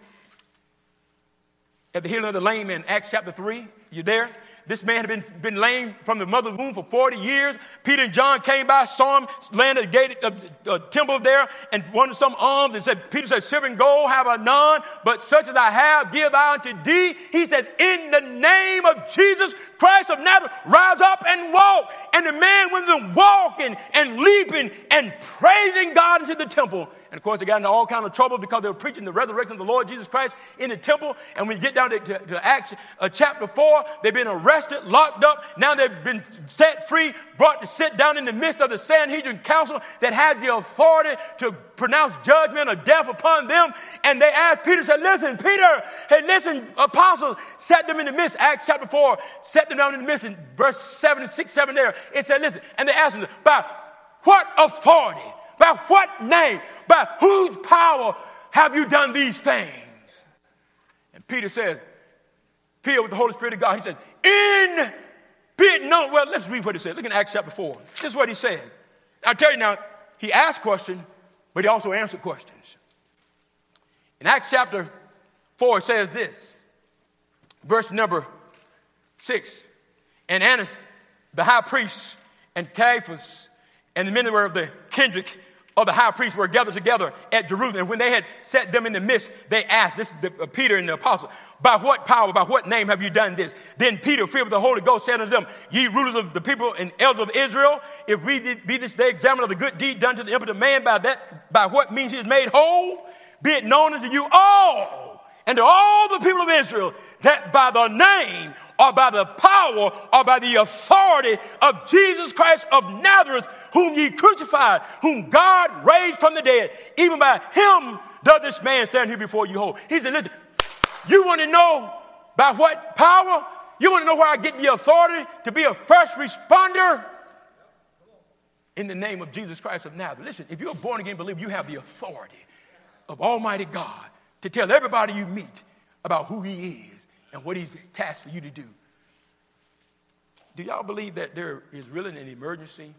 At the healing of the lame man, Acts chapter three, you there? This man had been, been lame from the mother's womb for forty years. Peter and John came by, saw him, landed at the gate of the uh, temple there, and wanted some alms, and said, Peter said, silver and gold have I none, but such as I have give I unto thee. He said, in the name of Jesus Christ of Nazareth, rise up and walk. And the man went to walking and leaping and praising God into the temple. And, of course, they got into all kinds of trouble because they were preaching the resurrection of the Lord Jesus Christ in the temple. And when you get down to, to, to Acts uh, chapter four, they've been arrested, locked up. Now they've been set free, brought to sit down in the midst of the Sanhedrin council that has the authority to pronounce judgment or death upon them. And they asked Peter, said, listen, Peter, hey, listen, apostles, set them in the midst. Acts chapter four, set them down in the midst. In verse seven and six, seven there, it said, listen, and they asked him, by what authority? By what name? By whose power have you done these things? And Peter said, filled with the Holy Spirit of God, he said, in be it known. Well, let's read what he said. Look in Acts chapter four. This is what he said. I'll tell you now, he asked questions, but he also answered questions. In Acts chapter four, it says this, verse number six. And Annas, the high priest, and Caiaphas, and the men that were of the kindred of the high priest were gathered together at Jerusalem. And when they had set them in the midst, they asked, this is the, uh, Peter and the apostle, by what power, by what name have you done this? Then Peter, filled with the Holy Ghost, said unto them, ye rulers of the people and elders of Israel, if we did, be this day examined of the good deed done to the impotent man, by that, by what means he is made whole, be it known unto you all, and to all the people of Israel, that by the name or by the power or by the authority of Jesus Christ of Nazareth, whom ye crucified, whom God raised from the dead, even by him does this man stand here before you whole. He said, listen, you want to know by what power? You want to know where I get the authority to be a first responder? In the name of Jesus Christ of Nazareth. Listen, if you're a born-again believer, you have the authority of Almighty God to tell everybody you meet about who he is and what he's tasked for you to do. Do y'all believe that there is really an emergency?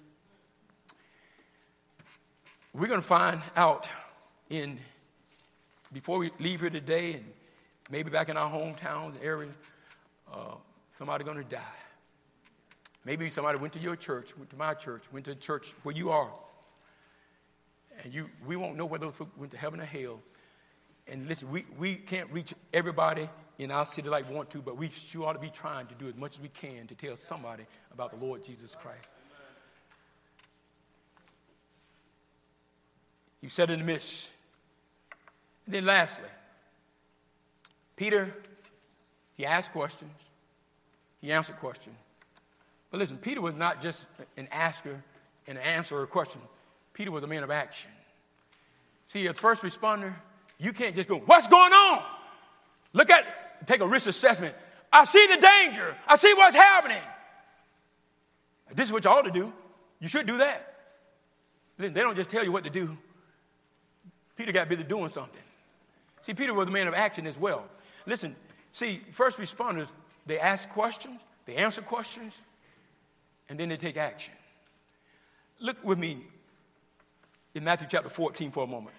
We're going to find out in before we leave here today, and maybe back in our hometowns areas, uh, somebody's going to die. Maybe somebody went to your church, went to my church, went to the church where you are, and you we won't know whether those folks went to heaven or hell. And listen, we, we can't reach everybody in our city like we want to, but we sure ought to be trying to do as much as we can to tell somebody about the Lord Jesus Christ. You said in the midst. And then lastly, Peter, he asked questions. He answered questions. But listen, Peter was not just an asker and an answerer of a question. Peter was a man of action. See, as first responder, you can't just go, what's going on? Look at take a risk assessment. I see the danger. I see what's happening. This is what you ought to do. You should do that. They don't just tell you what to do. Peter got busy doing something. See, Peter was a man of action as well. Listen, see, first responders, they ask questions, they answer questions, and then they take action. Look with me in Matthew chapter fourteen for a moment.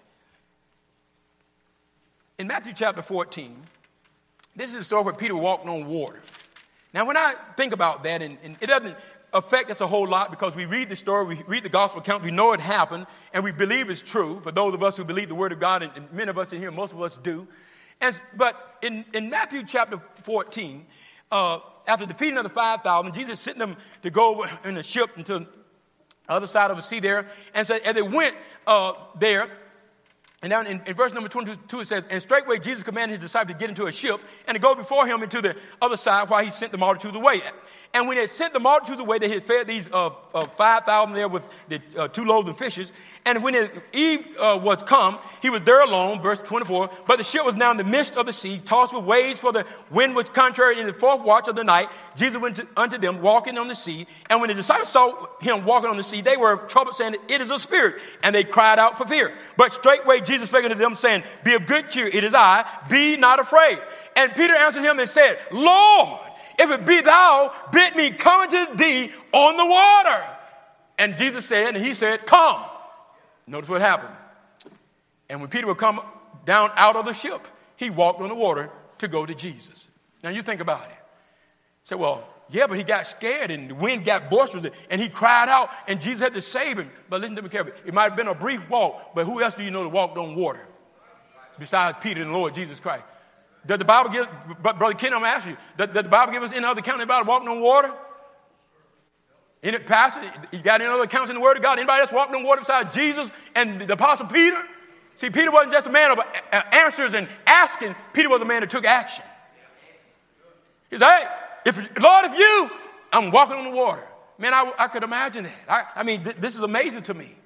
In Matthew chapter fourteen, this is a story where Peter walked on water. Now, when I think about that, and, and it doesn't affect us a whole lot because we read the story, we read the gospel account, we know it happened, and we believe it's true. For those of us who believe the word of God, and, and many of us in here, most of us do. And, but in, in Matthew chapter fourteen, uh, after defeating of the five thousand, Jesus sent them to go in a ship into the other side of the sea there. And so as they went uh, there, and down in, in verse number twenty-two, it says, and straightway Jesus commanded his disciples to get into a ship and to go before him into the other side while he sent the multitude away. And when they sent the multitude away, they had fed these uh, uh, five thousand there with the uh, two loaves of fishes. And when it, eve uh, was come, he was there alone, verse twenty-four. But the ship was now in the midst of the sea, tossed with waves, for the wind was contrary. In the fourth watch of the night, Jesus went to, unto them, walking on the sea. And when the disciples saw him walking on the sea, they were troubled, saying, it is a spirit. And they cried out for fear. But straightway Jesus spake unto them, saying, be of good cheer, it is I, be not afraid. And Peter answered him and said, Lord, if it be thou, bid me come unto thee on the water. And Jesus said, and he said, come. Notice what happened. And when Peter would come down out of the ship, he walked on the water to go to Jesus. Now you think about it. Say, well, yeah, but he got scared and the wind got boisterous and he cried out and Jesus had to save him. But listen to me carefully. It might have been a brief walk, but who else do you know that walked on water besides Peter and the Lord Jesus Christ? Does the Bible give, Brother Ken, I'm going to ask you, does, does the Bible give us any other account about walking on water? In it passage, you got any other accounts in the Word of God? Anybody else walking on water besides Jesus and the Apostle Peter? See, Peter wasn't just a man of answers and asking. Peter was a man that took action. He said, hey, if, Lord, if you, I'm walking on the water. Man, I, I could imagine that. I, I mean, th- this is amazing to me.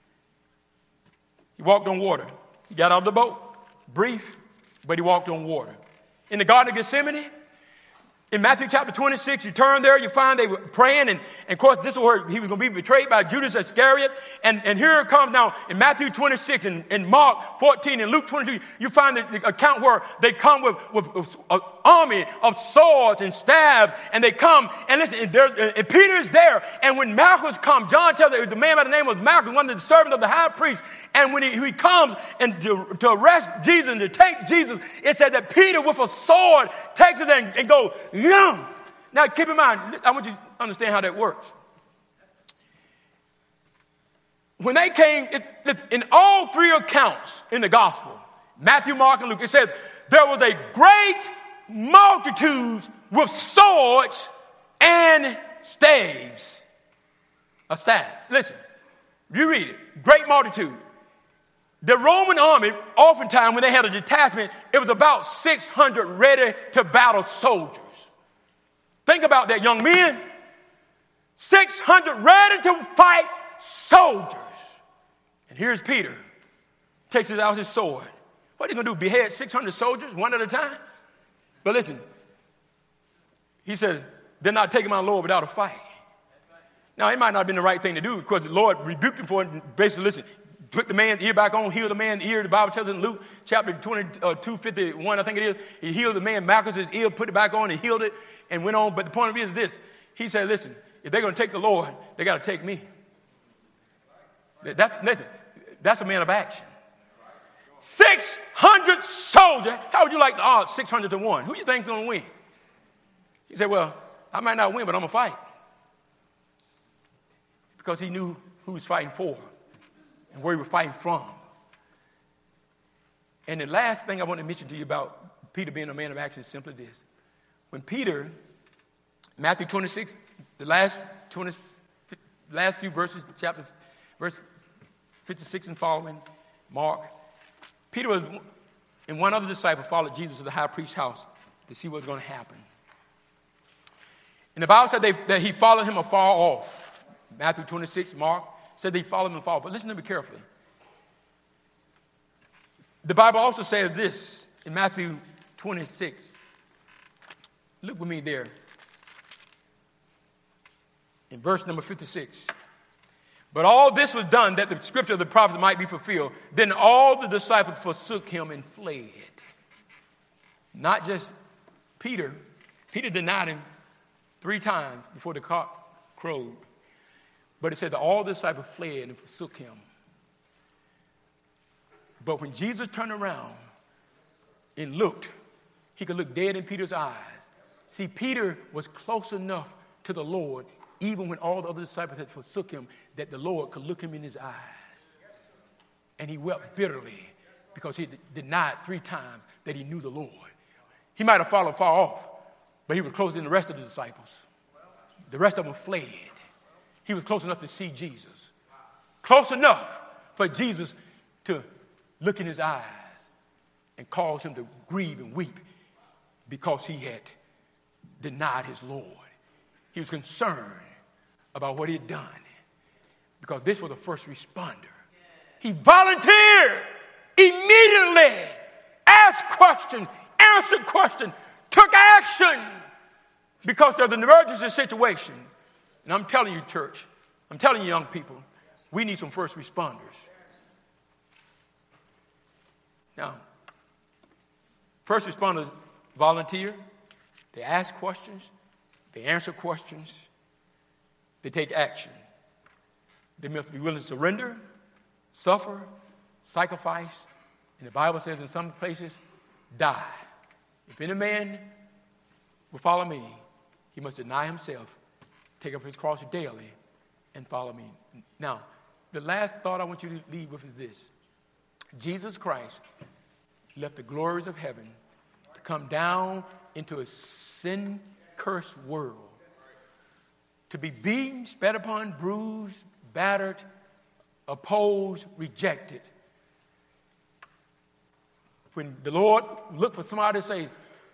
He walked on water. He got out of the boat. Brief, but he walked on water. In the Garden of Gethsemane, in Matthew chapter twenty-six, you turn there, you find they were praying, and, and of course, this is where he was going to be betrayed by Judas Iscariot. And, and here it comes now in Matthew twenty-six and in Mark fourteen and Luke twenty-two, you find the, the account where they come with, with, with an army of swords and staves, and they come, and listen, and, there, and Peter's there, and when Malchus comes, John tells us the man by the name of Malchus, one of the servants of the high priest, and when he, he comes and to, to arrest Jesus and to take Jesus, it said that Peter with a sword takes it and, and goes, young. Now, keep in mind, I want you to understand how that works. When they came, it, it, in all three accounts in the gospel, Matthew, Mark, and Luke, it said there was a great multitude with swords and staves. A staff. Listen, you read it. Great multitude. The Roman army, oftentimes when they had a detachment, it was about six hundred ready to battle soldiers. Think about that, young men. six hundred ready to fight soldiers. And here's Peter. Takes out his sword. What are you going to do? Behead six hundred soldiers one at a time? But listen. He says, they're not taking my Lord without a fight. Now, it might not have been the right thing to do because the Lord rebuked him for it. And basically, listen, put the man's ear back on, heal the man's ear. The Bible tells us in Luke chapter twenty-two fifty-one, I think it is. He healed the man, Malchus' ear, put it back on and healed it and went on. But the point of it is this. He said, listen, if they're going to take the Lord, they got to take me. That's, listen, that's a man of action. six hundred soldiers. How would you like the odds six hundred to one? Who do you think's going to win? He said, well, I might not win, but I'm going to fight. Because he knew who he was fighting for and where he was fighting from. And the last thing I want to mention to you about Peter being a man of action is simply this. When Peter, Matthew twenty-six, the last twenty, last few verses, chapter, verse fifty-six and following, Mark, Peter was, and one other disciple followed Jesus to the high priest's house to see what was going to happen. And the Bible said they, that he followed him afar off. Matthew twenty-six, Mark, said they followed him afar off. But listen to me carefully. The Bible also says this in Matthew twenty-six, Look with me there. In verse number fifty-six. But all this was done that the scripture of the prophet might be fulfilled. Then all the disciples forsook him and fled. Not just Peter. Peter denied him three times before the cock crowed. But it said that all the disciples fled and forsook him. But when Jesus turned around and looked, he could look dead in Peter's eyes. See, Peter was close enough to the Lord, even when all the other disciples had forsook him, that the Lord could look him in his eyes. And he wept bitterly because he denied three times that he knew the Lord. He might have fallen far off, but he was closer than the rest of the disciples. The rest of them fled. He was close enough to see Jesus. Close enough for Jesus to look in his eyes and cause him to grieve and weep because he had denied his Lord. He was concerned about what he had done because this was a first responder. He volunteered immediately, asked questions, answered questions, took action because there's an emergency situation. And I'm telling you, church, I'm telling you, young people, we need some first responders. Now, first responders volunteer, they ask questions, they answer questions, they take action. They must be willing to surrender, suffer, sacrifice, and the Bible says in some places, die. If any man will follow me, he must deny himself, take up his cross daily, and follow me. Now, the last thought I want you to leave with is this. Jesus Christ left the glories of heaven to come down into a sin-cursed world, to be beaten, spat upon, bruised, battered, opposed, rejected. When the Lord looked for somebody to say,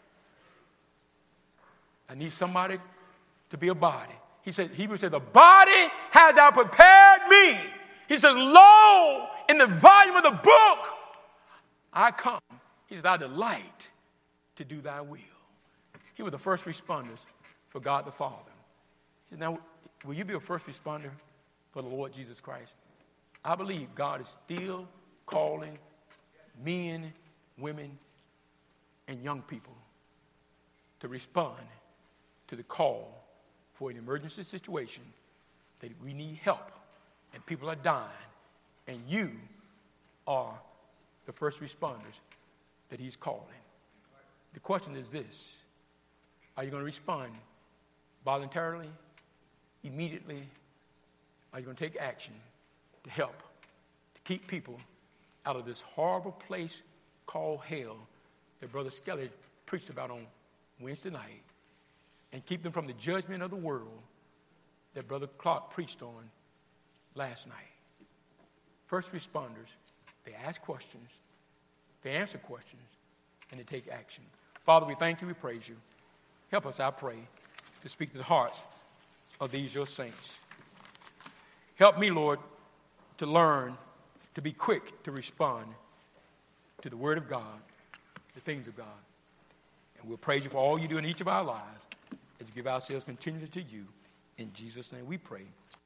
I need somebody to be a body. He said, Hebrews said, the body has thou prepared me. He said, lo, in the volume of the book, I come. He said, I delight to do thy will. He was the first responders for God the Father. He said, now, will you be a first responder for the Lord Jesus Christ? I believe God is still calling men, women, and young people to respond to the call for an emergency situation that we need help and people are dying, and you are the first responders that he's calling. The question is this: are you going to respond voluntarily, immediately? Are you going to take action to help, to keep people out of this horrible place called hell that Brother Skelly preached about on Wednesday night, and keep them from the judgment of the world that Brother Clark preached on last night? First responders, they ask questions, they answer questions, and they take action. Father, we thank you, we praise you. Help us, I pray, to speak to the hearts of these your saints. Help me, Lord, to learn to be quick to respond to the word of God, the things of God. And we'll praise you for all you do in each of our lives as we give ourselves continually to you. In Jesus' name we pray.